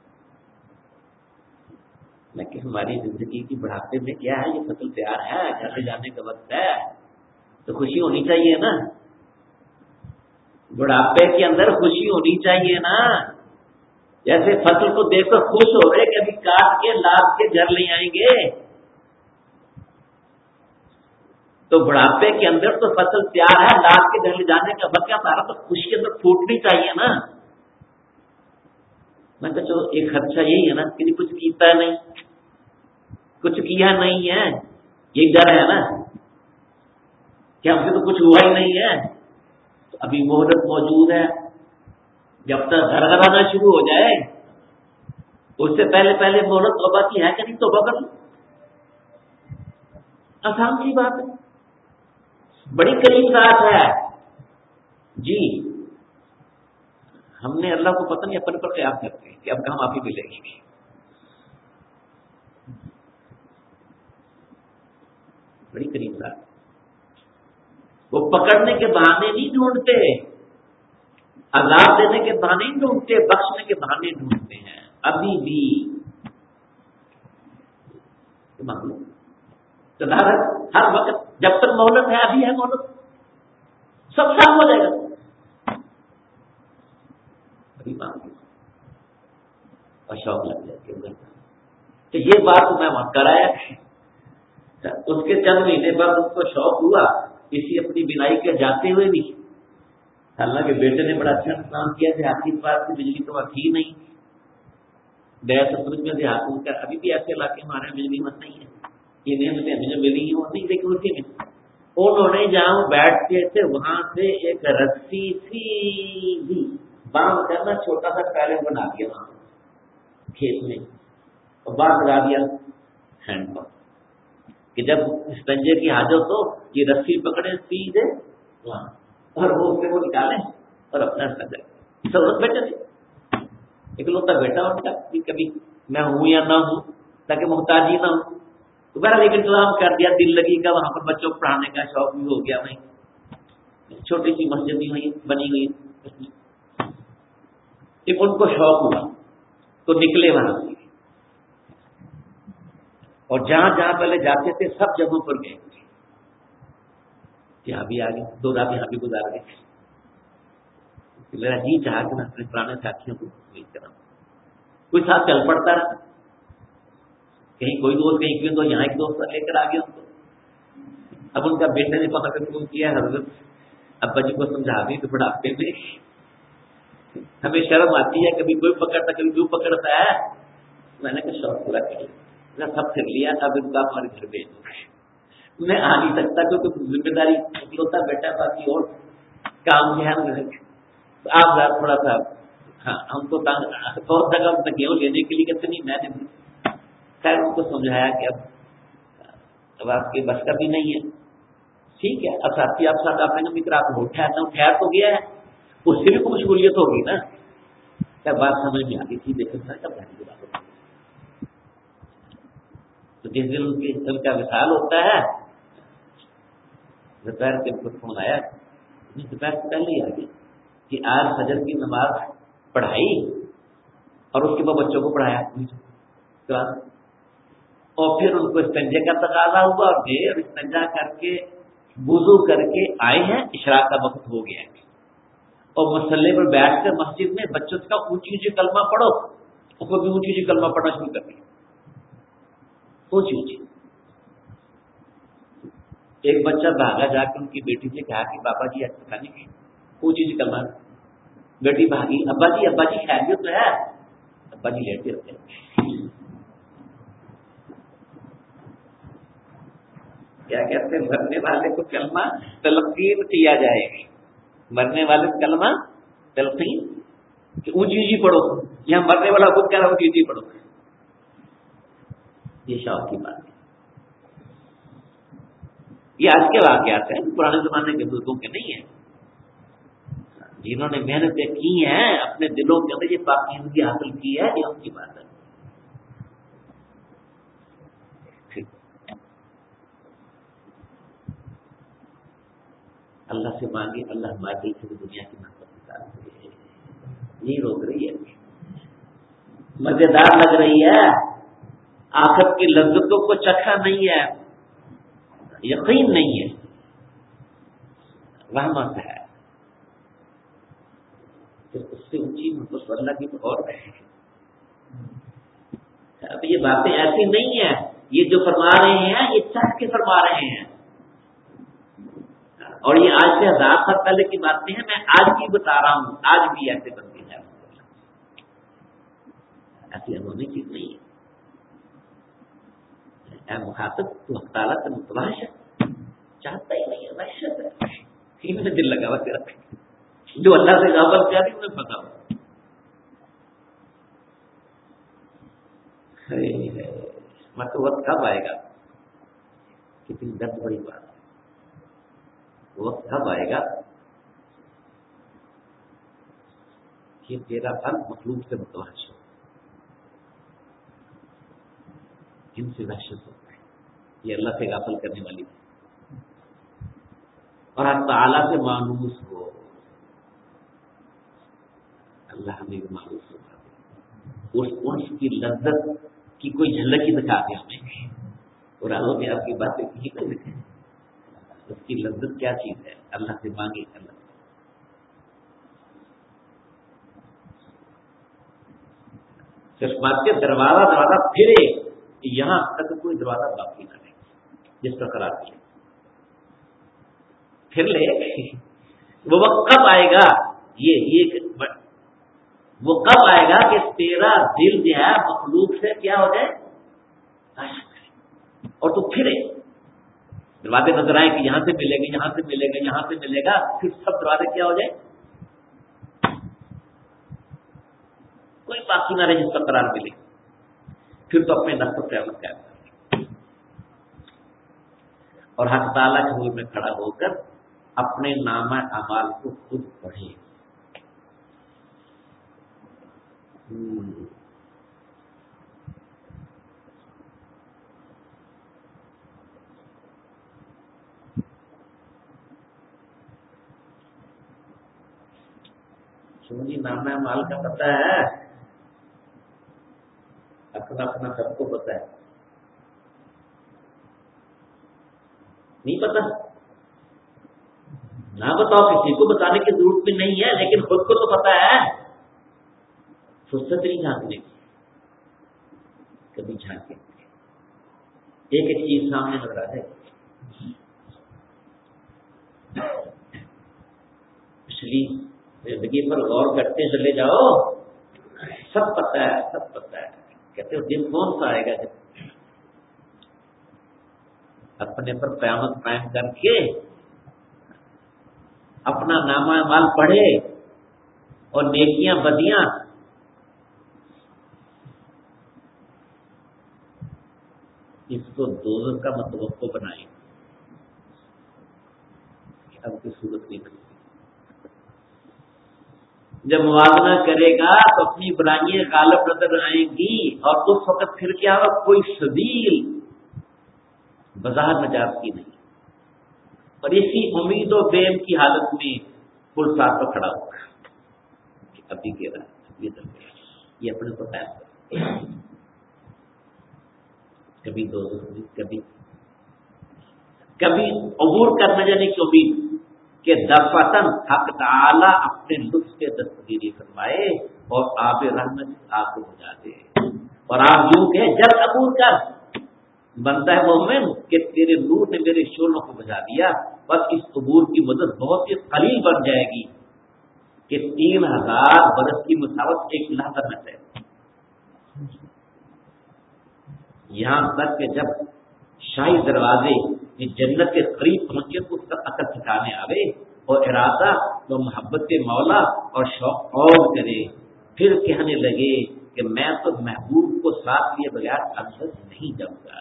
میں کہ ہماری زندگی کی بڑھاپے میں کیا ہے، یہ فصل تیار ہے، گھر سے جانے کا وقت ہے تو خوشی ہونی چاہیے نا. بڑھاپے کے اندر خوشی ہونی چاہیے نا. جیسے فصل کو دیکھ کر خوش ہو رہے کہ ابھی کاٹ کے لاد کے گھر لے آئیں گے، تو بڑھاپے کے اندر تو فصل تیار ہے، لاد کے گھر لے جانے کا وقت سارا تو خوشی کے اندر پھوٹنی چاہیے نا. میں کہ چلو ایک خدشہ یہی ہے نا کہ کچھ کیتا نہیں، کچھ کیا نہیں ہے، یہ ڈر ہے نا کہ ہم سے تو کچھ ہوا ہی نہیں ہے. تو ابھی مہلت موجود ہے، جب تک گھر گھر آنا شروع ہو جائے اس سے پہلے پہلے مہلت توبہ کی ہے کہ نہیں؟ توبہ کر لو، آسان سی بات ہے، بڑی قریب ساتھ ہے. جی ہم نے اللہ کو پتہ نہیں اپنے پر قیام کرتے ہیں کہ اب کہاں معافی ملے گی. بڑی قریب ساتھ. وہ پکڑنے کے بہانے نہیں ڈھونڈتے، عذاب دینے کے بہانے نہیں ڈھونڈتے، بخشنے کے بہانے ڈھونڈتے ہیں. ابھی بھی صدارت ہر وقت، جب تک مہلت ہے ابھی ہے مہلت، سب شام ہو جائے گا، ابھی مانگ اور شوق لگ جائے گا. تو یہ بات میں وہاں کرایا. اس کے چند مہینے بعد اس کو شوق ہوا کسی اپنی بینائی کے جاتے ہوئے بھی. حالانکہ بیٹے نے بڑا اچھا کام کیا، دیہات کے پاس کی بجلی تو تھی نہیں، گیا سسرج میں دیہاتوں کا ابھی بھی ایسے علاقے ہمارے یہاں بجلی مت نہیں ہے. یہ نعمتیں ہمیں جو ملی ہیں وہ نہیں، لیکن اسی میں انہوں نے جہاں بیٹھتے تھے وہاں سے ایک رسی سیدھی باندھ کرنا چھوٹا سا پیلٹ بنا دیا وہاں کھیت میں، اور باندھ لگا دیا ہینڈ پمپ کہ جب استنجے کی حاجت ہو یہ رسی پکڑے سیدھے وہاں اور وہ اس سے وہ نکالیں اور اپنا استنجا. ضرورت بیٹے تھے، اکلوتا بیٹا ان کا، کبھی میں ہوں یا نہ ہوں تاکہ محتاجی نہ ہوں. تو میرا ایک انتظام کر دیا دل لگی کا، وہاں پر بچوں کو پڑھانے کا شوق بھی ہو گیا. وہیں چھوٹی سی مسجد بھی ہوئی بنی ہوئی. ان کو شوق ہوا تو نکلے وہاں سے، اور جہاں جہاں پہلے جاتے تھے سب جگہوں پر گئے، یہاں بھی آگے دو رات یہاں بھی گزار گئے. میرا جی چاہا کہ میں اپنے پرانے ساتھیوں کو مل کر آؤں. کوئی ساتھ چل پڑتا رہا، کہیں کوئی دوست کہیں کوئی تو یہاں ایک دوست لے کر آ گیا ان کو. اب ان کا بیٹے نے پکڑ کر فون کیا، حضرت ابا جی کو سمجھا دی تو بڑھاپے میں ہمیں شرم آتی ہے، کبھی کوئی پکڑتا کبھی کوئی پکڑتا ہے. میں نے کہا شوق پورا کر لیا، سب کر لیا، اب ان کا ہمارے گھر بھیج دو. میں آ نہیں سکتا کیونکہ ذمہ داری ہوتا بیٹا، باقی اور کام جو ہے آپ ذرا تھوڑا سا. ہاں ہم تو بہت جگہ گیہوں لینے کے لیے کہتے نہیں، میں نے خیر ان کو سمجھایا کہ اب اب آپ کے بس کا بھی نہیں ہے. ٹھیک ہے، اب ساتھی آپ ساتھ آپ نے مکر آپ کو ٹھہرنا ٹھہر تو گیا ہے، اس سے بھی کوئی مشغولیت ہوگی نا. کیا بات سمجھ میں آتی تھی، دیکھو سر کب بہن کی بات ہوتی ہے. تو جس دن ان کے دل کا وصال ہوتا ہے، دوپہر کے فون آیا، دوپہر سے پہلے ہی آ گیا کہ آج فجر کی نماز پڑھائی اور اس کے بعد بچوں کو پڑھایا، اور پھر ان کو استنجے کا تقاضا ہوا اور پھر استنجا کر کے وضو کر کے آئے ہیں، اشراق کا وقت ہو گیا ہے، اور مسلح پر بیٹھ کر مسجد میں بچوں کا اونچی اونچی کلمہ پڑھو، اس کو بھی اونچی اونچی کلمہ پڑھنا شروع کر دیا، اونچی اونچی. ایک بچہ بھاگا جا کے ان کی بیٹی سے کہا کہ بابا جی ایسا پتہ نہیں اونچی اونچی کلمہ. بیٹی بھاگی، ابا جی ابا جی خیریت تو ہے؟ ابا جی لیٹے ہوتے ہیں. کیا کہتے ہیں، مرنے والے کو کلمہ تلقین کیا جائے، مرنے والے کو کلمہ تلقین کہ اونچی اونچی پڑھو. یہاں مرنے والا خود کہہ رہا اونچی اونچی پڑھو. یہ شوق کی بات ہے. یہ آج کے واقعات ہیں، پرانے زمانے کے بزرگوں کے نہیں ہیں. جنہوں نے محنتیں کی ہیں اپنے دلوں کے اندر یہ پاکیزگی حاصل کی ہے، یہ ان کی بات ہے. اللہ سے مانگے اللہ ہمارے دل سے دنیا کی محبت نکال دے. یہی روک رہی ہے، مزیدار لگ رہی ہے، آخرت کی لذتوں کو چکھا نہیں ہے، یقین نہیں ہے، رحمت ہے. اس سے اونچی محبت اللہ کی اور ہے. اب یہ باتیں ایسی نہیں ہیں، یہ جو فرما رہے ہیں یہ چاہ کے فرما رہے ہیں، اور یہ آج سے ہزار سال پہلے کی باتیں ہیں. میں آج بھی بتا رہا ہوں، آج بھی ایسے بنتے ہیں، ایسی ہونی چیز نہیں ہے. اے مخاطب تو حق تعالیٰ سے متباش ہے، چاہتا ہی نہیں ہے، وحشت ہے. میں دل لگا ہوا تیرا، جو اللہ سے غافل کیا تھی انہیں پتا ہو. مت وقت کب آئے گا، کتنی درد بڑی بات ہے. وقت کب آئے گا کہ تیرا فن مخلوق سے متوحش ہو، جن سے وحشت ہوتا ہے. یہ اللہ سے غافل کرنے والی ہے، اور حق تعالیٰ سے مانوس ہو. اللہ ہمیں بھی مانوس ہوگا، اس انس کی لذت کی کوئی جھلک ہی دکھا دے ہمیں. قرآن میں آپ کی باتیں کی نا، اس کی لذت کیا چیز ہے؟ اللہ سے مانگے اللہ چشمات کے دروازہ دروازہ پھرے یہاں تک کوئی دروازہ باقی نہ رہے جس کا قرار کیا پھر لے وہ وقت کب آئے گا؟ یہ یہ وہ کب آئے گا کہ تیرا دل جو ہے مخلوق سے کیا ہو جائے اور تو پھرے دروازے نظر آئے کہ یہاں سے ملے گا یہاں سے ملے گا یہاں سے ملے گا، پھر سب دروازے کیا ہو جائے، کوئی باقی نہ رہے جس کا قرار ملے، پھر تو اپنے نفس قیامت قائم کر اور حق تعالیٰ کے حضور میں کھڑا ہو کر اپنے نامہ اعمال کو خود پڑھے۔ سنی نامہ اعمال کا پتہ ہے، اپنا اپنا سب کو پتہ ہے، نہیں پتہ نہ بتاؤ، کسی کو بتانے کی ضرورت بھی نہیں ہے، لیکن خود کو تو پتہ ہے، فرصت نہیں جھانکنے کی، کبھی جھانکے ایک ایک چیز سامنے نظر آ جائے۔ پچھلی زندگی پر غور کرتے چلے جاؤ، سب پتہ ہے سب پتہ ہے، کہتے ہو دن کون سا آئے گا جب اپنے پر قیامت قائم کر کے اپنا نامہ اعمال پڑھے اور نیکیاں بدیاں اس کو دوزخ کا متوقع بنائیں، اب کی صورت نہیں بنتی۔ جب موازنہ کرے گا تو اپنی برائیاں غالب نظر آئیں گی اور اس وقت پھر کیا ہو، کوئی سبیل بظاہر نجات کی نہیں، اور اسی امید و بیم کی حالت میں پل ساتھ پر کھڑا ہوگا کہ ابھی کہہ رہا یہ تو یہ اپنے کو قائم کرے، کبھی دو کبھی کبھی عبور کرنے جانے کی امید کہ دفعتاً حق تعالی اپنے لطف کے دستگیری فرمائے اور آب رحمت آگ کو بجھا دے، اور آپ یوں کہ جلد عبور کر، بنتا ہے مومن کہ تیرے نور نے میرے شعلوں کو بجھا دیا، بس اس عبور کی مدت بہت ہی قلیل بن جائے گی کہ تین ہزار برس کی مساوت ایک لحظہ میں ہے، یہاں تک کہ جب شاہی دروازے جنت کے قریب پہنچے تو اس کا عقل ٹھکانے آوے اور ارادہ تو محبت مولا اور شوق اور کرے، پھر کہنے لگے کہ میں تو محبوب کو ساتھ لیے بغیر اندر نہیں جاؤں گا۔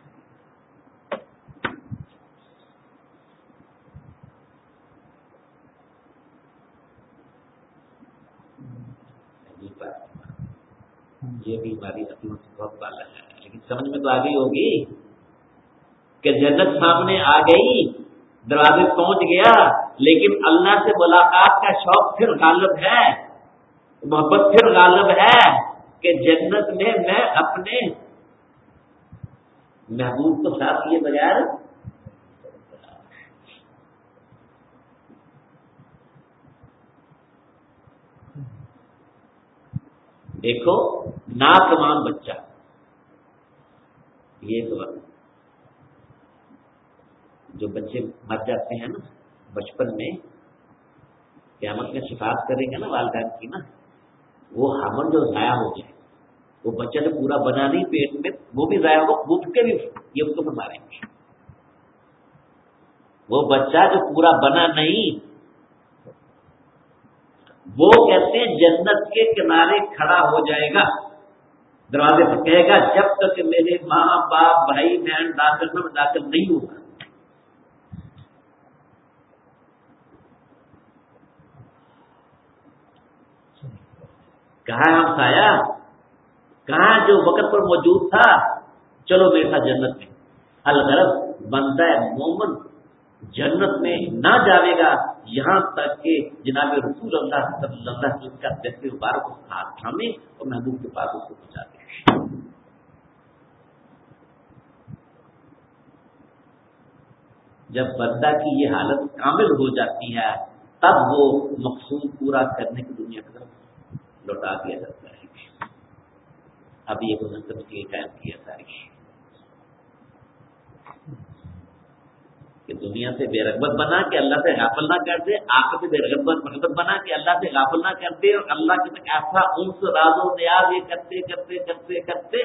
یہ بھی ہماری عقلوں سے بہت بالا ہے، لیکن سمجھ میں تو آ گئی ہوگی کہ جنت سامنے آ گئی، دروازے پہنچ گیا، لیکن اللہ سے ملاقات کا شوق پھر غالب ہے، محبت پھر غالب ہے کہ جنت میں میں اپنے محبوب کو ساتھ لیے بغیر دیکھو ناتمام بچہ، یہ تو جو بچے مر جاتے ہیں نا بچپن میں، قیامت میں شفاعت کریں گے نا والدین کی نا، وہ حمل جو ضائع ہو جائے، وہ بچہ جو پورا بنا نہیں پیٹ میں وہ بھی ضائع ہو، وہ کے بھی یہ اس کو ماریں گے، وہ بچہ جو پورا بنا نہیں، وہ کہتے ہیں جنت کے کنارے کھڑا ہو جائے گا، دروازے پر کہے گا جب تک میرے ماں باپ بھائی بہن داخل میں داخل نہیں ہوگا، کہاں ہم سایہ، کہاں جو وقت پر موجود تھا، چلو میرے ساتھ جنت میں، الغرض بندہ مومن جنت میں نہ جاوے گا یہاں تک کہ جناب رسول اللہ صلی اللہ علیہ وسلم کا دست مبارک اس کا ہاتھ تھامے اور محبوب کے پاس اس کو پہنچا دے۔ جب بندہ کی یہ حالت کامل ہو جاتی ہے تب وہ مقصود پورا کرنے کی دنیا کی طرف لوٹا دیا جاتا ہے. اب یہ منظم کی قائم کیا ساری کہ دنیا سے بے رغبت بنا کے اللہ سے غافل نہ کر دے، آخرت سے بے رغبت رغبت بنا کے اللہ سے غافل نہ کر دے، اور اللہ کے تک ایسا انس راز و نیاز یہ کرتے کرتے کرتے کرتے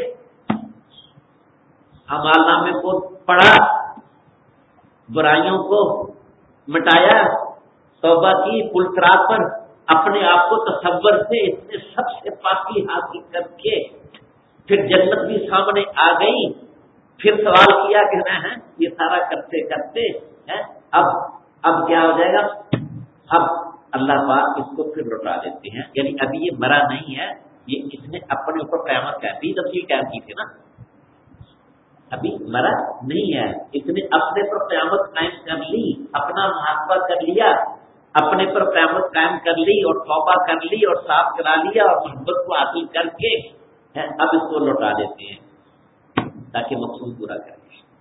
اعمال نامے کو پڑھا، برائیوں کو مٹایا، توبہ کی، پل صراط پر اپنے آپ کو تصور سے اس نے سب سے پاکی حاصل کر کے پھر جنت بھی سامنے آ گئی، پھر سوال کیا کہ ہے یہ سارا کرتے کرتے اب اب کیا ہو جائے گا؟ اب اللہ پاک اس کو پھر لوٹا دیتے ہیں. یعنی ابھی یہ مرا نہیں ہے، یہ اس نے اپنے اوپر قیامت کا بھی تفصیل قائم کی تھی نا، ابھی مرا نہیں ہے، اس نے اپنے پر قیامت قائم کر لی، اپنا محاسبہ کر لیا، اپنے پر قیامت قائم کر لی اور توبہ کر لی اور صاف کرا لیا اور محبت کو حاصل کر کے اب اس کو لوٹا دیتے ہیں تاکہ مقصود پورا کرے.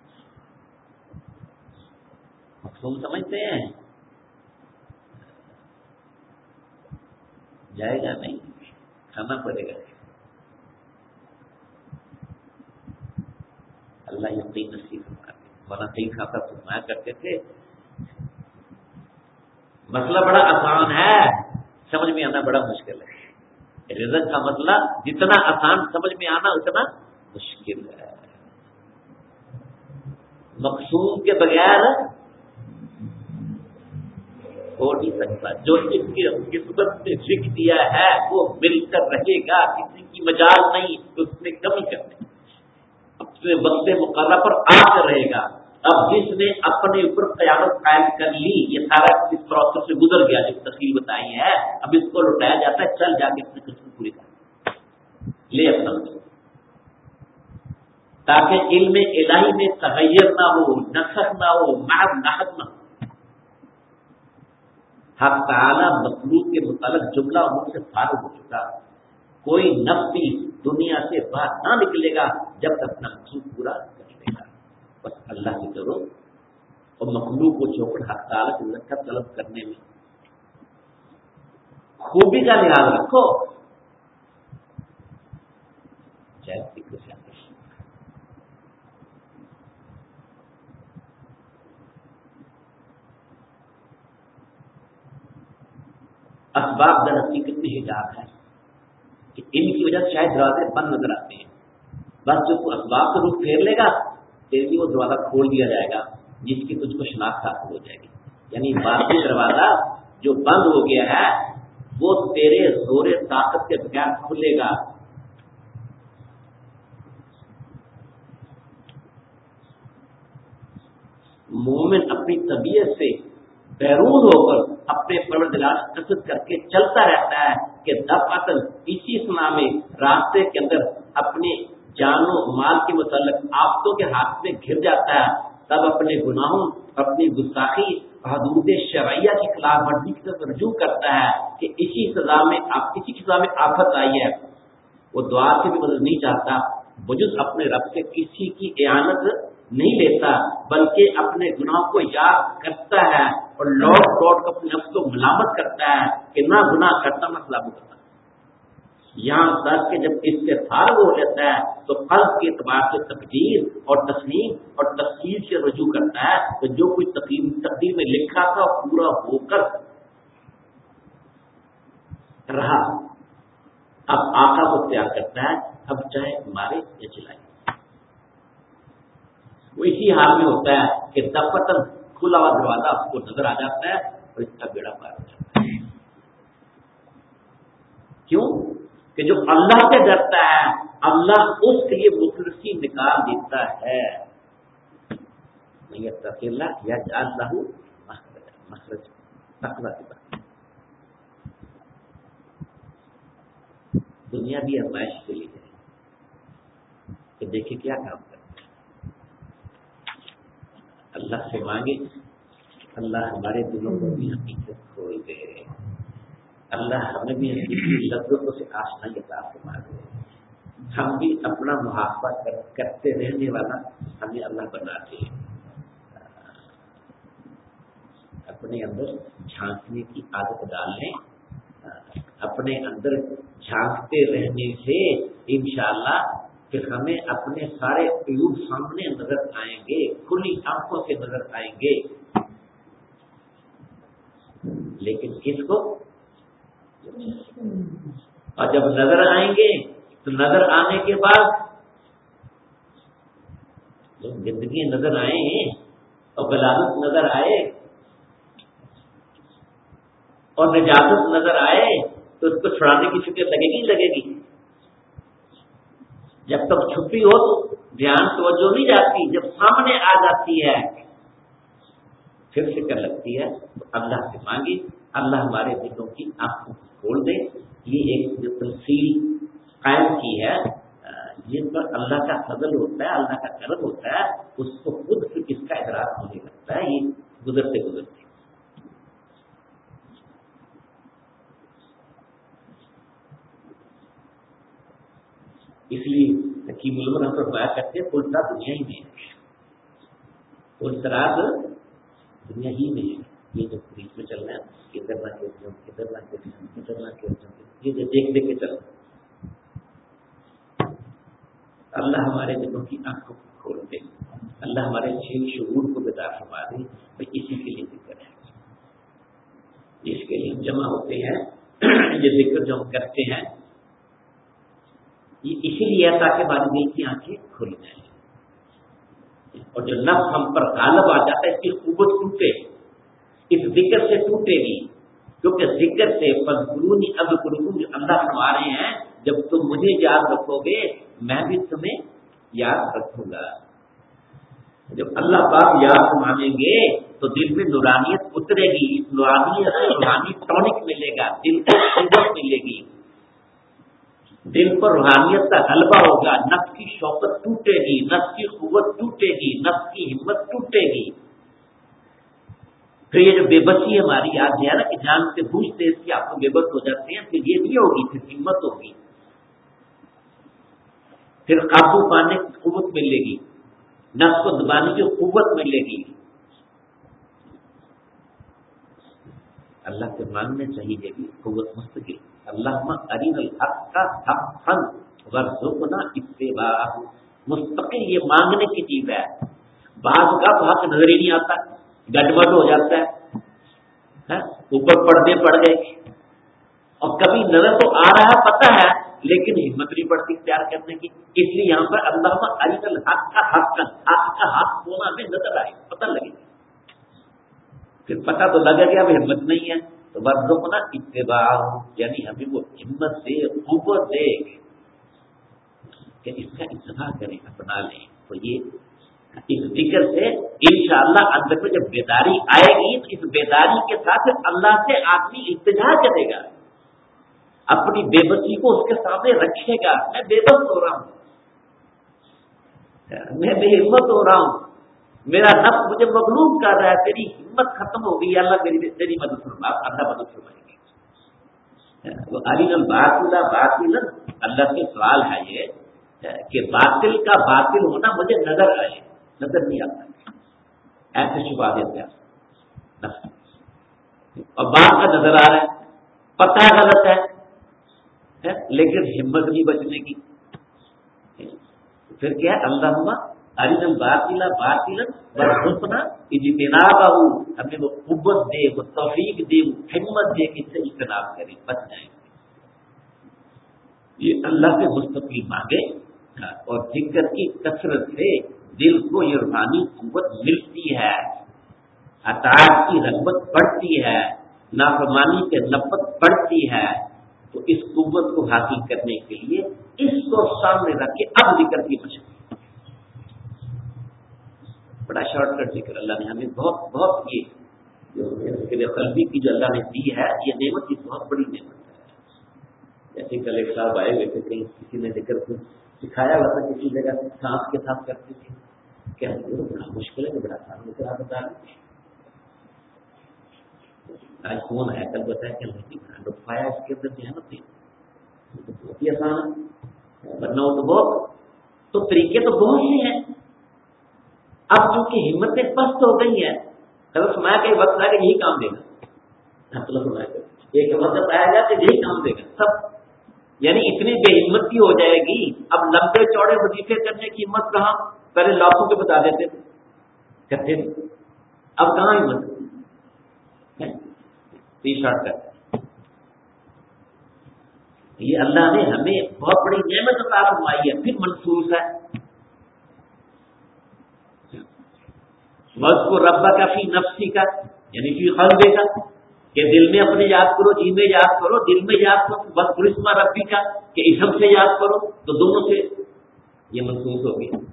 مقصود سمجھتے ہیں؟ جائے گا نہیں، کھانا پڑے گا. اللہ یقین نصیب فرماتے، ورنہ کئی کھاتا فرمایا کرتے تھے مسئلہ بڑا آسان ہے، سمجھ میں آنا بڑا مشکل ہے. رزق کا مسئلہ جتنا آسان سمجھ میں آنا اتنا مشکل ہے. مقصود کے بغیر ہو نہیں سکتا. جو اس کی قسمت نے لکھ دیا ہے وہ مل کر رہے گا، کسی کی مجال نہیں اس میں کمی کرنے، اپنے وقت مقررہ پر آ کر رہے گا. اب جس نے اپنے اوپر قیامت قائم کر لی، یہ سارا اس پروسیس سے گزر گیا جو تفصیل بتائی ہے، اب اس کو لوٹایا جاتا ہے، چل جا کے اپنی قسمت پوری کر لے اپنا مقصود، تاکہ علم الہی میں تغیر نہ ہو، نسخ نہ ہو، محض نحت نہ ہو. حق تعالی مخلوق کے متعلق جملہ ان سے فارغ ہو چکا، کوئی نفسی دنیا سے باہر نہ نکلے گا جب تک اپنا مقصود پورا کر لے گا. بس اللہ کی ضرور اور مخلوق کو چھوڑ حق تعالی کی رکھت طلب کرنے میں خوبی کا لحاظ رکھو. جائے فکر سے اسباب در حقیقت میں حجاب ہے کہ ان کی وجہ سے شاید دروازے بند نظر آتے ہیں. بس جو اسباب سے رخ پھیر لے گا پھر بھی وہ دروازہ کھول دیا جائے گا جس کی تجھ کو شناخت حاصل ہو جائے گی. یعنی باقی دروازہ جو بند ہو گیا ہے وہ تیرے زور طاقت کے بغیر کھلے گا. مومن اپنی طبیعت سے بیرون ہو کر اپنے پروردگار سے قصد کر کے چلتا رہتا ہے کہ دفعتاً اسی اسلامی راستے کے اندر اپنے جان و مال کے متعلق آفتوں کے ہاتھ میں گر جاتا ہے، تب اپنے گناہوں، اپنی گستاخی، حدود شرعیہ کی خلاف ورزی کی طرف رجوع کرتا ہے کہ اسی سزا میں اسی سزا میں آفت آئی ہے. وہ دعا سے بھی مدد نہیں چاہتا، بجز اپنے رب سے کسی کی اعانت نہیں لیتا، بلکہ اپنے گناہوں کو یاد کرتا ہے اور لوٹ لوٹ کر اپنے نفس کو ملامت کرتا ہے کہ نہ گناہ کرتا نہ خلاف کرتا. یہاں تک کہ جب اس سے فارغ ہو لیتا ہے تو قلب کے اعتبار سے تقدیر اور تسلیم اور تفصیل سے رجوع کرتا ہے تو جو کچھ تقدیر میں لکھا تھا پورا ہو کر رہا. اب آقا کو تیار کرتا ہے، اب چاہے مارے یا چلائے. وہ اسی حال میں ہوتا ہے کہ دفتر کھلا ہوا دروازہ اس کو نظر آ جاتا ہے اور اس کا بیڑا پار ہو جاتا ہے. کیوں کہ جو اللہ سے ڈرتا ہے اللہ اس کے لیے مخلصی نکال دیتا ہے. اللہ یا اللہ مخرج تقوی کی بات. دنیا بھی آزمائش کے لیے ہے کہ دیکھیں کیا کام کرتے ہیں. اللہ سے مانگے اللہ ہمارے دلوں کو بھی حقیقت کھول دے، اللہ ہمیں بھی لذتوں سے آشنائی عطا فرما دے. ہم بھی اپنا محاسبہ کرتے رہنے والا ہمیں اللہ بنا دے. اپنے اندر جھانکنے کی عادت ڈال لیں. اپنے اندر جھانکتے رہنے سے انشاءاللہ پھر ہمیں اپنے سارے عیوب سامنے نظر آئیں گے، کھلی آنکھوں سے نظر آئیں گے. لیکن کس کو؟ اور جب نظر آئیں گے تو نظر آنے کے بعد جب زندگی نظر آئے اور غلاظت نظر آئے اور نجاست نظر آئے تو اس کو چھڑانے کی فکر لگے گی لگے گی. جب تک چھپی ہو تو دھیان توجہ نہیں جاتی، جب سامنے آ جاتی ہے پھر فکر لگتی ہے. تو اللہ سے مانگی اللہ ہمارے دلوں کی آنکھوں کو کھول دے. یہ ایک جو تفصیل قائم کی ہے جن پر اللہ کا فضل ہوتا ہے، اللہ کا کرم ہوتا ہے، اس کو خود سے اس کا ادراک ہونے لگتا ہے یہ گزرتے گزرتے. اس لیے حکیم علم ہم فرمایا کرتے ہیں پل سرات دنیا ہی میں ہے، پل سرات دنیا ہی میں ہے. یہ جو بیچ میں چل رہا ہے ادھر نہ کے ادھر نہ کے ادھر نہ کے یہ جو دیکھ دیکھ کے چل رہا ہے. اللہ ہمارے دلوں کی آنکھوں کو کھول دے، اللہ ہمارے شعور شعور کو بیدار فرما دے. اسی کے لیے ذکر ہے، اس کے لیے ہم جمع ہوتے ہیں. یہ ذکر جو ہم کرتے ہیں یہ اسی لیے ہے تاکہ ہمارے دل کی آنکھیں کھل جائیں اور جو نفس ہم پر غالب آ جاتا ہے اس کی قوت ٹوٹے، اس ذکر سے ٹوٹے گی. کیونکہ ذکر سے فذکرونی اذکرکم جو اللہ فرما رہے ہیں جب تم مجھے یاد رکھو گے میں بھی تمہیں یاد رکھوں گا. جب اللہ پاک یاد مانیں گے تو دل میں نورانیت اترے گی، اس نورانیت سے روحانی ٹونک ملے گا، دل کو قوت ملے گی، دل پر روحانیت کا غلبہ ہوگا، نفس کی شوقت ٹوٹے گی، نفس کی قوت ٹوٹے گی، نفس کی ہمت ٹوٹے گی. پھر یہ جو بے بسی ہماری یاد ہے نا کہ جان سے بوجھتے اس کی آپ کو بے بس ہو جاتے ہیں، پھر یہ نہیں ہوگی، پھر ہمت ہوگی، پھر قابو پانے کی قوت ملے گی، نفس کو دبانے کی قوت ملے گی. اللہ سے مانگنے چاہیے بھی قوت مستقل. اللہم ارنا الحق حقا وارزقنا اتباعہ. مستقل یہ مانگنے کی چیز ہے. بعض کا تو حق نظر ہی نہیں آتا، گڑبڑ ہو جاتا ہے، اوپر پردے پڑ گئے اور کبھی نظر تو آ رہا ہے پتہ ہے لیکن ہمت نہیں پڑتی اختیار کرنے کی. اس لیے یہاں پر اللہم ارنا الحق کا حق حق کا حق ہونا ہمیں نظر آئے، پتہ لگے. پھر پتہ تو لگا گیا اب ہمت نہیں ہے تو وارزقنا اتباعہ، یعنی ہمیں وہ ہمت دے، قوت دے کہ اس کا اتباع کریں، اپنا لیں. تو یہ اس ذکر سے انشاءاللہ اندر میں جب بیداری آئے گی تو اس بیداری کے ساتھ اللہ سے آدمی التجا کرے گا، اپنی بے بسی کو اس کے سامنے رکھے گا. میں بے بس ہو رہا ہوں، میں بے ہمت ہو رہا ہوں، میرا نفس مجھے مغلوب کر رہا ہے، تیری ہمت ختم ہو گئی، اللہ میری تیری مدد فرما، اللہ مدد فرمائے گی. وہ ارنا الباطل باطلا، اللہ سے سوال ہے یہ کہ باطل کا باطل ہونا مجھے نظر آئے، نظر نہیں آتا، ایسے شبہ دیتے ہیں نفس. اور بات کا نظر آ رہا ہے، پتہ ہے غلط ہے لیکن ہمت نہیں بچنے کی. پھر کیا اللہم ارنا الباطل باطلا وارزقنا اجتنابہ، ہمیں وہ قوت دے، وہ توفیق دے، وہ ہمت دے کہ اسے اجتناب کریں، بچ جائیں. یہ اللہ سے مستقل مانگے اور ذکر کی کثرت سے دل کو یہ روحانی قوت ملتی ہے، اطاعت کی رغبت بڑھتی ہے، نافرمانی سے نفرت بڑھتی ہے. تو اس قوت کو حاصل کرنے کے لیے اس کو سامنے رکھ کے اب ذکر کی مشق. بڑا شارٹ کٹ ذکر اللہ نے ہمیں بہت بہت یہ جو ذکر قلبی کی جو اللہ نے دی ہے یہ نعمت کی بہت بڑی نعمت ہے. جیسے کل ایک صاحب آئے ہوئے تھے، کہیں کسی نے ذکر کو سکھایا ہوا تھا کسی جگہ سے سانس کے ساتھ کرتے تھے. کیا بڑا مشکل ہے، بڑا آسان ذکر آپ بتا رہے ہیں. آج فون ہے، کل بتایا کہ نہیں بڑا لطفایا اس کے اندر نعمت تھی، بہت ہی آسان ہے، ورنہ وہ تو بہت تو طریقے تو بہت سے ہیں. اب چونکہ ہمتیں پست ہو گئی ہیں حضرت فرمایا کہ وقت آئے گا یہی کام دے گا، ایک وقت آئے گا کہ یہی کام دے گا سب، یعنی اتنی بے ہمتی ہو جائے گی. اب لمبے چوڑے وظیفے کرنے کی ہمت کہاں، پہلے لاکھوں کے بتا دیتے تھے کرتے تھے، اب کہاں ہمت ٹی شرٹ کرتے. یہ اللہ نے ہمیں بہت بڑی نعمت عطا فرمائی ہے. پھر منصوص ہے وقت کو ربا کا فی نفسی کا، یعنی فی قلبے کا، کہ دل میں اپنے یاد کرو، جی میں یاد کرو، دل میں یاد کرو. وقت اسم ربی کا کہ اسم سے یاد کرو، تو دونوں سے یہ منسوخ ہو گیا.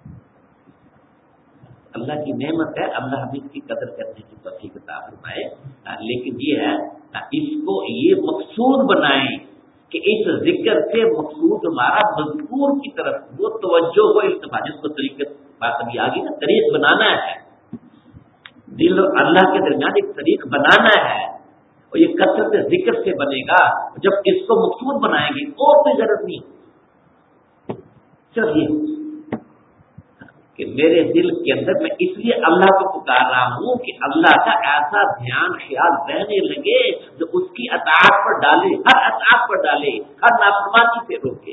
اللہ کی نعمت ہے، اللہ ہمیں اس کی قدر کرنے کی توفیق عطا فرمائے. لیکن یہ ہے اس کو یہ مقصود بنائیں کہ اس ذکر سے مقصود ہمارا مذکور کی طرف وہ توجہ ہو، التفات، جس کو طریقت بات ابھی آگے نا، طریق بنانا ہے، دل اور اللہ کے درمیان ایک طریق بنانا ہے، اور یہ کثرت ذکر سے بنے گا. جب اس کو مقصود بنائیں گے اور کوئی ضرورت نہیں، صرف یہ کہ میرے دل کے اندر میں اس لیے اللہ کو پکار رہا ہوں کہ اللہ کا ایسا دھیان خیال رہنے لگے جو اس کی اطاعت پر ڈالے، ہر اطاعت پر ڈالے، ہر نافرمانی سے روکے.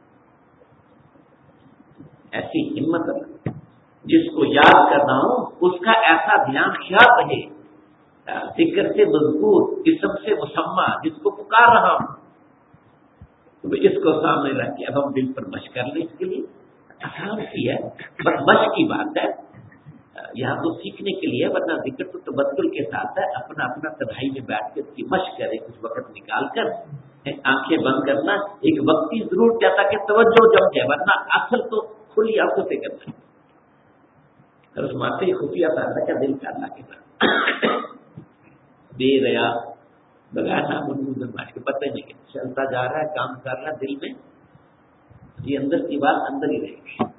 ایسی ہمت جس کو یاد کر رہا ہوں اس کا ایسا دھیان خیال رہے، ذکر سے مذکور، اسم سے مسمى جس کو پکار رہا ہوں، تو اس کو سامنے رکھ کے اب ہم دل پر مشق کر لیں. اس کے لیے آسان سی ہے، بس مشق کی بات ہے، یہاں تو سیکھنے کے لیے، ورنہ ذکر تو تبدل کے ساتھ ہے. اپنا اپنا تنہائی میں بیٹھ کے اس کی مشق کرے، کچھ وقت نکال کر آنکھیں بند کرنا، ایک وقتی ضرور چاہتا کہ توجہ جم جائے، ورنہ اصل تو کھلی آنکھوں سے کرنا ہے. اس ماتے ہی خفیہ تھا کیا دل کا اللہ کے ساتھ دے رہا بغیر نام ماش کے پتہ نہیں کہ چلتا جا رہا ہے، کام کر رہا ہے دل میں، یہ اندر کی بات اندر ہی رہے گی.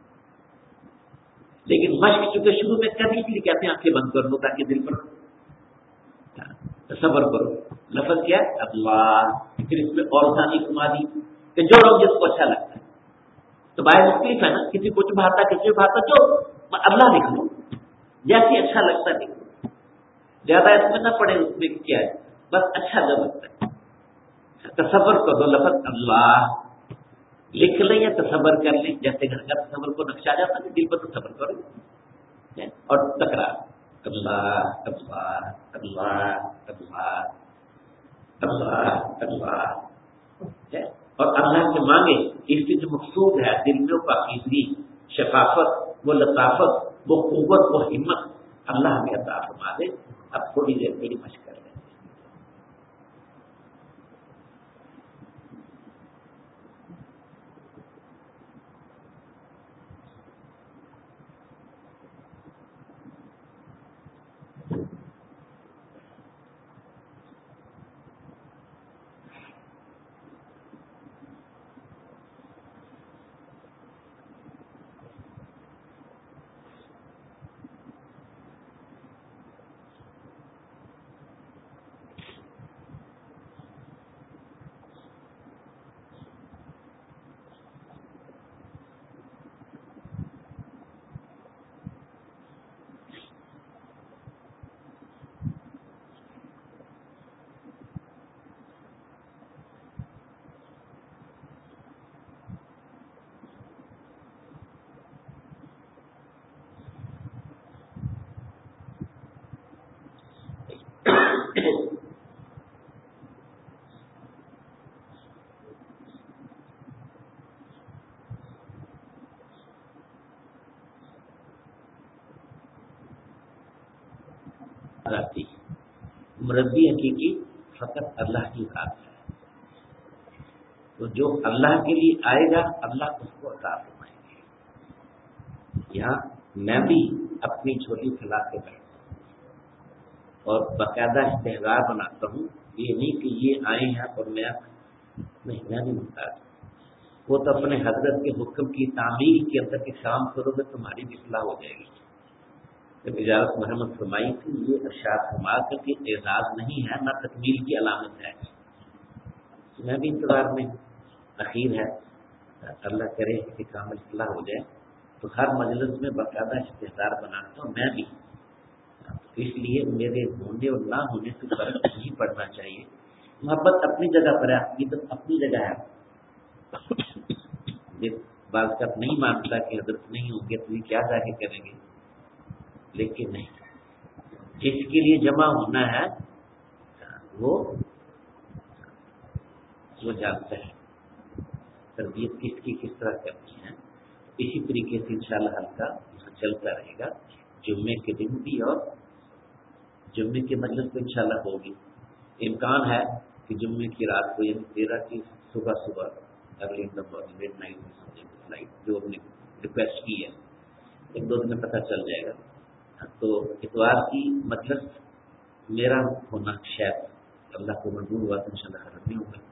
لیکن مشق چونکہ شروع میں کرنے کے لیے کہتے ہیں آنکھیں بند کر لو تاکہ دل پر صبر کرو. لفظ کیا ہے اللہ، پھر اس میں اور ثانی کما دی کہ جو لوگ جس کو اچھا لگتا ہے، تو باہر مختلف ہے نا، کسی کو بھاتا کسی کو بھاتا، جو اللہ لکھ لو جیسے اچھا لگتا ہے، زیادہ اس میں نہ پڑے، اس میں کیا ہے بس اچھا جو لگتا ہے. تصور کر دو لفظ اللہ لکھ لیں یا تصور کر لیں، جیسے گھر کا تصور کو نقشہ جاتا ہے دل پر تصور کرو اور تکرار اللہ اللہ اللہ اللہ اللہ اللہ، اور اللہ سے مانگے. اس کی جو مقصود ہے دل میں وہ پاکیزگی، شفافت، وہ لطافت، وہ قوت، وہ ہمت اللہ ہمیں عطا فرما دے. اب تھوڑی دیر میری مشق کر لیں. مربی حقیقی فقط اللہ کی ذات ہے، تو جو اللہ کے لیے آئے گا اللہ اس کو عطا فرمائیں گے. یہاں میں بھی اپنی چھوٹی کھلا کے بیٹھتا ہوں اور باقاعدہ استحضار بناتا ہوں، یہ نہیں کہ یہ آئے ہیں اور میں نہیں میں نہیں بتا. وہ تو اپنے حضرت کے حکم کی تعمیل کے اندر کے کام کرو گے تمہاری بھی اصلاح ہو جائے گی. جب اجازت محمد فرمائی تھی یہ ارشاد فرما کر کہ اعزاز نہیں ہے نہ تکمیل کی علامت ہے. میں بھی انتظار میں اخیر ہے، اللہ کرے کہ کامل اصلاح ہو جائے. تو ہر مجلس میں باقاعدہ استحضار بناتا ہوں میں بھی. اس لیے میرے ہونے اور نہ ہونے سے فرق نہیں پڑنا چاہیے. محبت اپنی جگہ پر ہے، عقیدت اپنی جگہ ہے. یہ بعض کا نہیں مانتا کہ حضرت نہیں ہوں گے تو یہ کیا جا کے کریں گے، لیکن نہیں، جس کے لیے جمع ہونا ہے وہ وہ جانتا ہے تربیت کس کی کس طرح کرنی ہے. اسی طریقے سے انشاءاللہ ہلکا چلتا رہے گا. جمعے کے دن بھی اور جمعے کے مجلس تو انشاءاللہ ہوگی. امکان ہے کہ جمعے کی رات کو یعنی تیرہ کی صبح صبح early in the morning midnight میں فلائٹ جو ہم نے ریکویسٹ کی ہے ایک دو دن میں پتہ چل جائے گا. تو اتوار کی مجلس میرا ہونا شاید اللہ کو منظور ہوا تو انشاءاللہ حضرت نہیں ہوگا.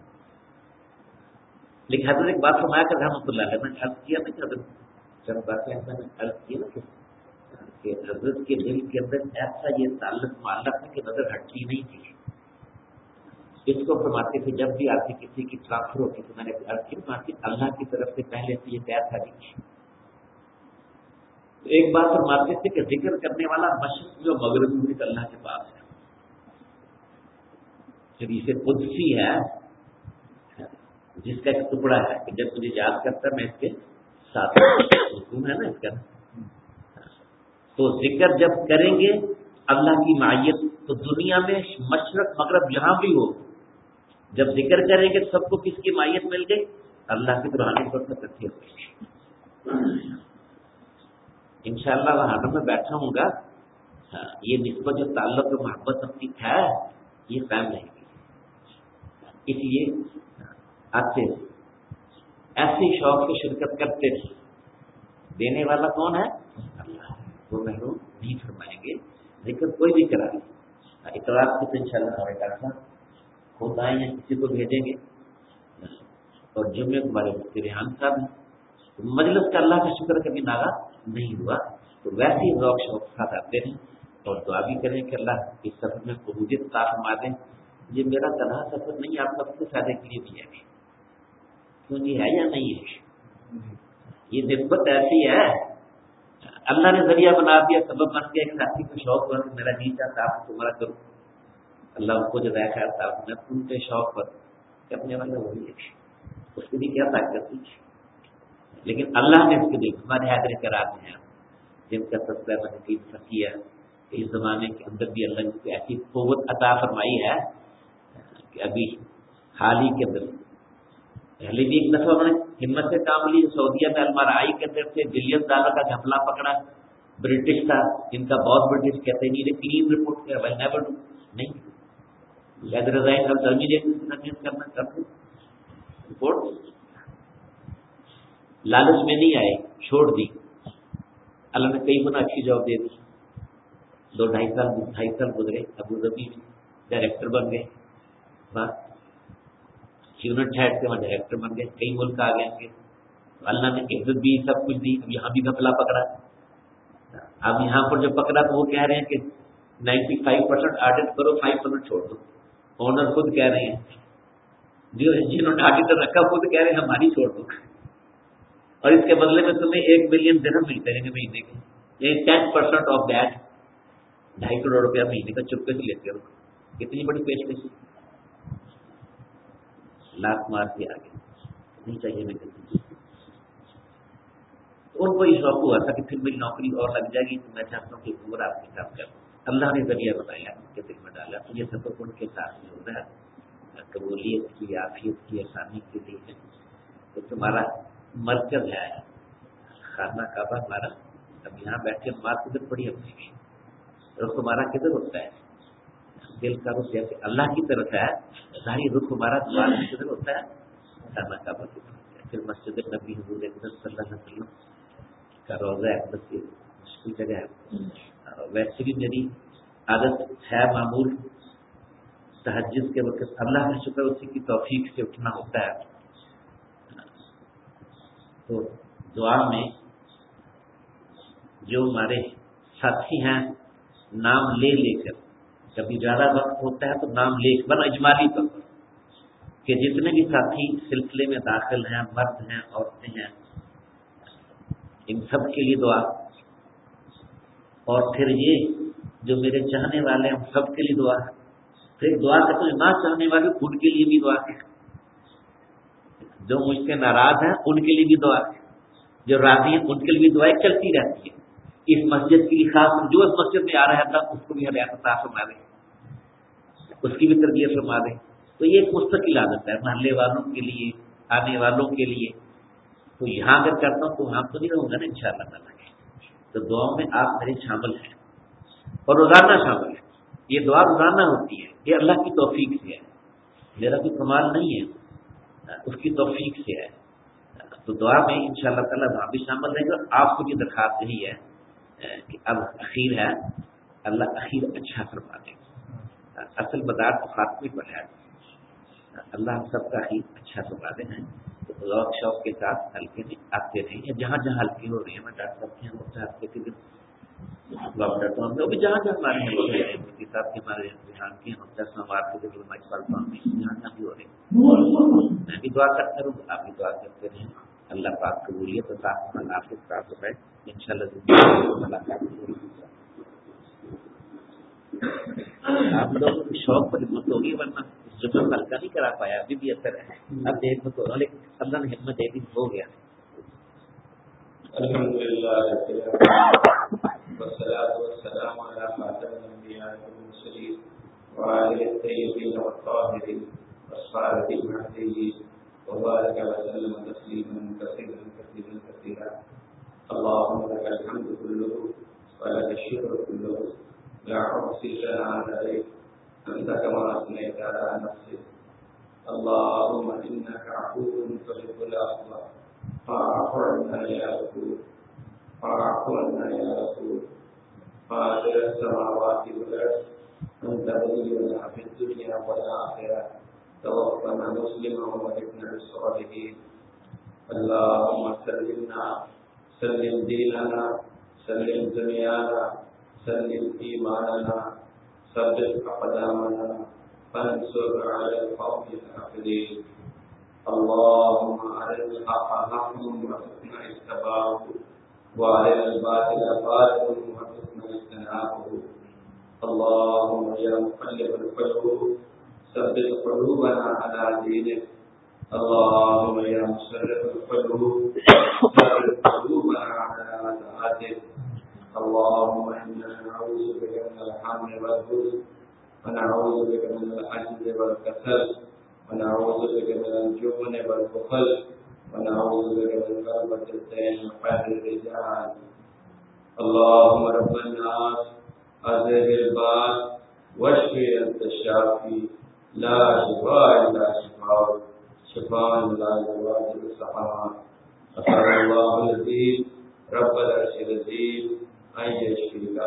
لیکن حضرت ایک بات فرمایا کر رحمۃ اللہ علیہ میں نے عرض کیا نا کہ حضرت چند باتیں ایسا میں عرض کیا نا کہ حضرت کے دل کے اندر ایسا یہ تعلق معلق ہے کہ نظر ہٹتی نہیں تھی. اس کو فرماتے تھے جب بھی آپ کی کسی کی ٹرانسفر ہوتی تو میں نے عرض کیا کہ اللہ کی طرف سے پہلے سے یہ طے تھا نہیں. تو ایک بات فرماتے تھے کہ ذکر کرنے والا مشرق میں اور مغرب میں بھی اللہ کے پاس ہے. جب اسے قدسی ہے جس کا ایک ٹکڑا ہے کہ جب مجھے یاد کرتا میں اس کے ساتھ حکم ہے نا اس کا. تو ذکر جب کریں گے اللہ کی معیت تو دنیا میں مشرق مغرب جہاں بھی ہو جب ذکر کریں گے سب کو کس کی معیت مل گئی؟ اللہ کی برہانی پر اکٹھی ہو گئی. انشاءاللہ وہاں میں بیٹھا ہوں گا یہ نسبت جو تعلق و محبت اپنی ہے یہ قائم رہے گی. اس لیے آتے ایسے شوق سے شرکت کرتے تھے. دینے والا کون ہے؟ اللہ. وہ محروم نہیں فرمائیں گے ذکر کوئی بھی کرا لے. اتوار کو تو انشاءاللہ ہمارے ڈاکٹر صاحب خود آئے ہیں کسی کو بھیجیں گے اور جمعے کو ہمارے مفتی ریحان صاحب ہیں. مجلس کا اللہ کا شکر کبھی ناغا نہیں ہوا تو ویسے ہی ذوق شوق کے ساتھ آتے ہیں اور دعا بھی کریں کہ اللہ اس سفر میں قبولیت عطا فرما دیں. یہ میرا تنہا سفر نہیں آپ سب کے فائدے کے لیے بھی ہے. کیوں یہ ہے یا نہیں ہے؟ یہ نسبت ایسی ہے اللہ نے ذریعہ بنا دیا سبب بن گیا. ایک ساتھی کو شوق بن میرا جی چاہتا آپ تمہارا کرو اللہ ان کو جو رائے خیر صاحب میں ان کے شوق پر کرنے والا وہی ہے. اس کے لیے کیا طاقت تھی لیکن اللہ نے اس کے لیے ہمارے حیدر کراتے ہیں جن کا سب سے نتیج سکی ہے. اس زمانے کے اندر بھی اللہ نے ایسی قوت عطا فرمائی ہے کہ ابھی حال ہی کے اندر پہلے بھی ایک دفعہ انہوں نے ہمت سے کام لی. سعودیہ میں المارائی کے اندر سے بلین ڈالر کا گھپلا پکڑا. برٹش تھا ان کا بہت برٹش کہتے ہیں نہیں کلین رپورٹ کیا ویل نیور ڈو نہیں ویدر ریزائن اب ٹرمینیٹ کرنا کرتے رپورٹ لالچ میں نہیں آئے چھوڑ دی. اللہ نے کئی گنا اچھی جاب دے دی. دو ڈھائی سال ڈھائی سال گزرے ابو ظبی میں ڈائریکٹر بن گئے. بس یونٹ ہیڈ سے وہاں ڈائریکٹر بن گئے. کئی ملک آ گئے گے اللہ نے عزت دی سب کچھ دی. اب یہاں بھی گھپلا پکڑا. اب یہاں پر جو پکڑا تو وہ کہہ رہے ہیں کہ نائنٹی فائیو پرسینٹ آڈٹ کرو فائیو پرسینٹ چھوڑ دو. اونر خود کہہ رہے ہیں جو جنہوں نے آڈیٹر رکھا خود کہہ رہے ہیں ہماری چھوڑ دو اور اس کے بدلے میں تمہیں ایک بلین درہم ملتے ہیں مہینے کے. یعنی ٹین پرسینٹ آف دیٹ ڈھائی کروڑ روپیہ مہینے کا چپکے سے لیتے ہو. کتنی بڑی پیشکش لاکھ مار کے آگے نہیں چاہیے میں کسی ان کو یہ شوق ہوا تھا کہ پھر میری نوکری اور لگ جائے گی تو میں چاہتا ہوں کہ عمر آپ کے کام کروں. اللہ نے ذریعہ بتایا ان کے دل میں ڈالا تو یہ سفر ان کے ساتھ میں ہو رہا ہے قبولیت کی عافیت کی آسانی کے لیے ہے. تو تمہارا مرکز ہے خانہ کعبہ ہمارا. اب یہاں بیٹھے بات کدھر پڑی اپنی رخ تمہارا کدھر ہوتا ہے؟ دل کا رخ جیسے اللہ کی طرف ہے ظاہری رخ ہمارا تمہارا کدھر ہوتا ہے؟ خانہ کعبہ کی طرف. پھر مسجد نبی حضور اقدس صلی اللہ علیہ وسلم کا روزہ ہے بس یہ مشکل جگہ ہے. ویسے بھی میری عادت ہے معمول تہجد کے وقت اللہ کا شکر اسی کی توفیق سے اٹھنا ہوتا ہے. تو دعا میں جو ہمارے ساتھی ہیں نام لے لے کر کبھی زیادہ وقت ہوتا ہے تو نام لے کر اجمالی طور پر کہ جتنے بھی ساتھی سلسلے میں داخل ہیں مرد ہیں عورتیں ہیں ان سب کے لیے دعا. اور پھر یہ جو میرے چاہنے والے ہیں ہم سب کے لیے دعا ہے. پھر دعا کرتے ہیں نہ چاہنے والے ان کے لیے بھی دعا ہے. جو مجھ سے ناراض ہیں ان کے لیے بھی دعا ہے. جو راضی ہیں ان کے لیے بھی دعائیں چلتی رہتی ہے. اس مسجد کی خاص جو اس مسجد میں آ رہا تھا اس کو بھی ہدایت عطا فرما دیں, اس کی بھی تربیت فرما دیں. تو یہ ایک مستقل عادت ہے محلے والوں کے لیے, آنے والوں کے لیے. تو یہاں اگر کرتا ہوں تو وہاں تو نہیں رہوں گا نا ان شاء اللہ تعالیٰ. تو دعاؤں میں آپ میرے شامل ہیں اور روزانہ شامل ہیں. یہ دعا روزانہ ہوتی ہے, یہ اللہ کی توفیق سے ہے, میرا کوئی کمال نہیں ہے, اس کی توفیق سے ہے. تو دعا میں ان شاء اللہ تعالیٰ وہاں بھی شامل رہے گا. آپ کو یہ درخواست یہی ہے کہ اب اخیر ہے, اللہ اخیر اچھا فرما دے. اصل مدار تو خاتمے پر ہے, اللہ ہم سب کا اخیر اچھا فرما دے. ذوق شوق کے ساتھ ہلکے میں آتے رہیں یا جہاں جہاں ہلکی ہو رہی ہیں. میں ڈاکٹر صاحب کے ہیں وہ ہفتے کے دن ڈاکٹر ہم لوگ بھی جہاں جہاں ہمارے ہیں صاحب کے ہمارے بہار کے ہفتہ سوموار کے دن میں پڑھتا ہوں جہاں جہاں بھی ہو رہے ہیں. میں بھی دعا کرتا رہوں, آپ بھی دعا کرتے رہیں. اللہ پاک قبولیت اور ساتھ آپ کے ساتھ ہے ان شاء اللہ. آپ لوگوں کی شوق پر ہمت ہوگی, ورنہ جو میں ہلکا نہیں کرا پایا ابھی بھی اثر ہے. اب دیکھ میں تو لیکن اللہ نے ہمت دے دی, ہو گیا. الحمدللہ والصلاة والسلام علی خاتم الانبیاء والمرسلین وعلی الطیبین الطاہرین والصحابہ المہدیین وبارک وسلم تسلیما کثیرا کثیرا کثیرا. اللهم لك الحمد كله ولك الشكر كله لا احصي ثناء عليك انت كما اثنيت على نفسك. اللهم انك عفو تحب العفو فاعف عنا يا رسول فاعف عنا يا رسول. فاطر السماوات والارض انت ولينا في الدنيا والاخره توفنا مسلما والحقنا بالصالحين. اللهم سلمنا سلم ديننا سلم دنيانا سلم ايماننا ثبت اقدامنا فانصر على القوم الكافرين. اللهم ارنا الحق حقا وارزقنا اتباعه وارنا الباطل باطلا وارزقنا اجتنابه. اللهم يا مقلب القلوب ثبت قلوبنا على دينك. اللهم يا مصرف القلوب ثبت قلوبنا على طاعتك. اللهم انا نعوذ بك من الهم والحزن ونعوذ بك من العجز والكسل ونعوذ بك من الجبن والبخل ونعوذ بك من غلبة الدين وقهر الرجال. اللهم رب الناس اذهب الباس واشف انت الشافي لا شفاء الا شفاءك شفاء لا يغادر سقما. اسال الله العظيم رب العرش العظيم ان يشفيك.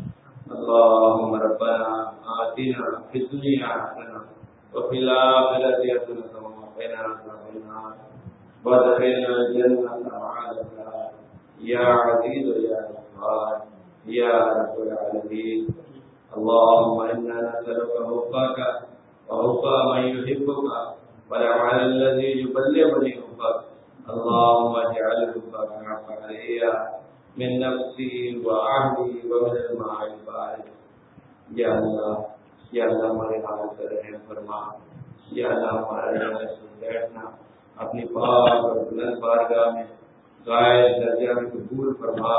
اللهم ربنا آتنا في الدنيا حسنة وفي الآخرة حسنة وقنا عذاب النار وادخلنا الجنة مع الأبرار يا عزيز يا غفار يا رب العالمين. اللهم إنا نسألك حبك وحب من يحبك والعمل الذي يبلغني حبك. اللهم اجعل حبك حق علي من نفسی و اہلی و من الماء البارد. یا اللہ یا اللہ ہمارے حالت پر رحم فرما. یا اللہ ہمارا یہاں سے بیٹھنا اپنی پاک اور بلند بارگاہ میں غائب درجہ میں قبول فرما.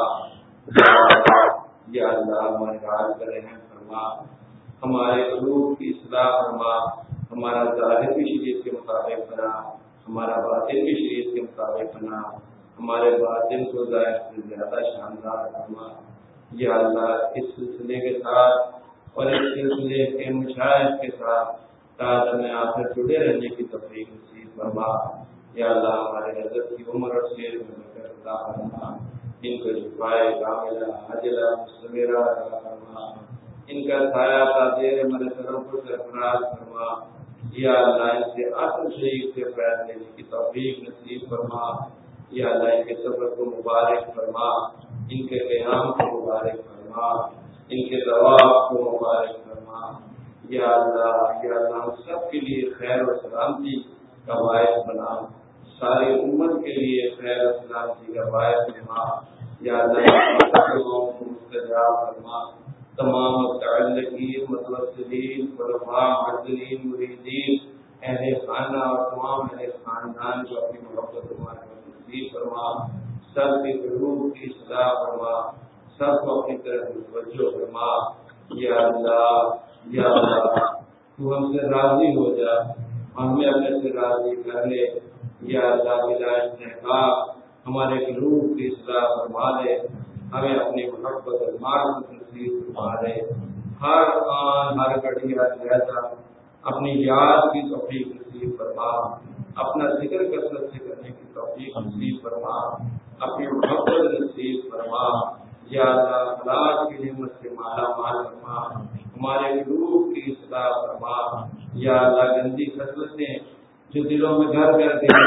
یا اللہ ہمارے حالت پر رحم فرما. ہمارے قلوب کی اصلاح فرما. ہمارا ظاہر بھی شریعت کے مطابق بنا, ہمارا باطن بھی شریعت کے مطابق بنا. ہمارے باطن کو ظاہر سے زیادہ شاندار فرما. یا اللہ اس سلسلے کے ساتھ اور اس سلسلے کے مشاہد کے ساتھ تاج میں آخر جڑے رہنے کی توفیق نصیب فرما. یا اللہ ہمارے حضرت کی عمر اور صحت میں برکت عطا فرما. ان کو شفائے کاملہ عاجلہ مستمرہ عطا فرما. ان کا سایہ تاثیر ہمارے سروں پر سرفراز فرما. یا اللہ ان سے اصل شریف سے فیض لینے کی توفیق نصیب فرما. یا اللہ ان کے سفر کو مبارک فرما. ان کے قیام کو مبارک فرما. ان کے ثواب کو مبارک فرما. یا اللہ یا اللہ ہم سب کے لیے خیر و سلامتی کا باعث بنا. ساری امت کے لیے خیر و سلامتی کا باعث بنا. یا اللہ کو مستجاب فرما. تمام متعلقین متوسلین خلفاء معززین مریدین اہل خانہ اور تمام اہل خاندان کو اپنی محبت تمہاری نصیب فرما، سب کے قلوب کی اصلاح فرما، سب کو اپنی طرف متوجہ فرما۔ یا اللہ یا اللہ تو ہم سے راضی ہو جا، ہمیں اپنے سے راضی کر لے۔ یا اللہ بلا استحقاق ہمارے قلوب کی اصلاح فرما دے، ہمیں اپنی محبت اور معرفت نصیب فرما دے۔ ہر آن ہر گھڑی ہر لہجہ اپنی یاد کی توفیق نصیب فرما، اپنا ذکر کثرت سے کرنے کی توفیق نصیب فرما، اپنی محبت نصیب فرما۔ یا اللہ اخلاص کی نعمت سے مالا مال فرما، ہمارے قلوب کی اصلاح فرما۔ یا اللہ گندی خصلتیں جو دلوں میں گھر کر کے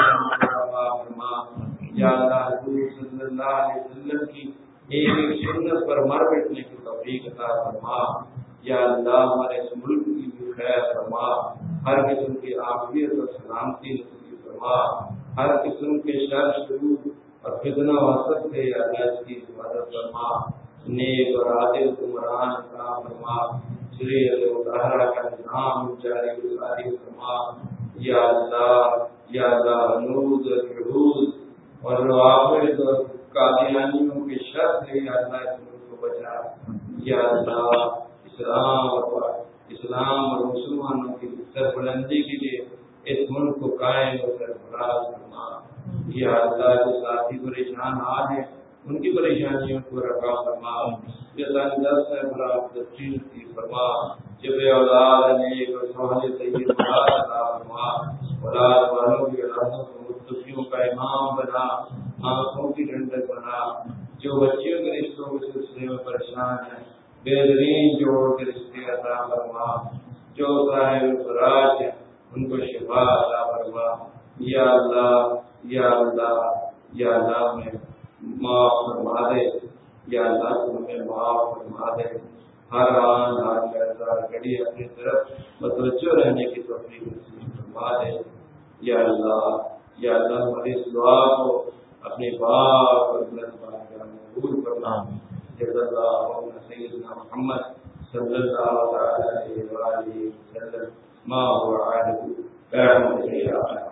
فرما۔ یا اللہ حضور صلی اللہ علیہ وسلم کی ایک ایک سنت پر مر بیٹھنے کی توفیق عطا فرما۔ یا اللہ ہمارے اس ملک کی بھی خیر فرما، ہر قسم کی عافیت اور سلامتی نصیب فرما، ہر قسم کے شر شرور اور فتنہ و حسد سے یا اللہ اس کی حفاظت فرما، نیک اور عادل حکمران عطا فرما، شریعت مطہرہ کا نظام جاری و ساری فرما۔ یا اللہ یا اللہ حنود اور یہود اور روافض اور قادیانیوں کے شر سے یا اللہ اس ملک کو بچا۔ یا اللہ اسلام اور اسلام اور مسلمانوں کی سربلندی کے لیے اس ملک کو قائم اور سرفراز فرما۔ یا اللہ جو ساتھی پریشان حال ہیں ان کی پریشانیوں کو رفع فرما، جو تنگدست ہے بڑا تفصیل کی فرما، جو بے اولاد نیک اور صالح طیب اولاد عطا فرما، اولاد والوں کی اولادوں کو متقیوں کا امام بنا، آنکھوں کی ٹھنڈک بنا، جو بچیوں کے رشتوں کے سلسلے میں پریشان ہیں بہترین جوڑ کے رشتے عطا فرما، جو صاحب فراج ہیں ان کو شفا عطا فرما۔ یا اللہ یا اللہ یا اللہ میں معاف فرما دے، یا اللہ تو ہمیں معاف فرما دے، ہر آن ہر لہجہ ہر گھڑی اپنی طرف متوجہ رہنے کی توفیق نصیب فرما دے۔ یا اللہ یا اللہ ہماری اس دعا کو اپنے باپ اور بلند بارگاہ میں قبول فرما۔ جزا اللہ سیدنا محمد صلی اللہ علیہ وآلہ وسلم ما هو عالم برحمتك يا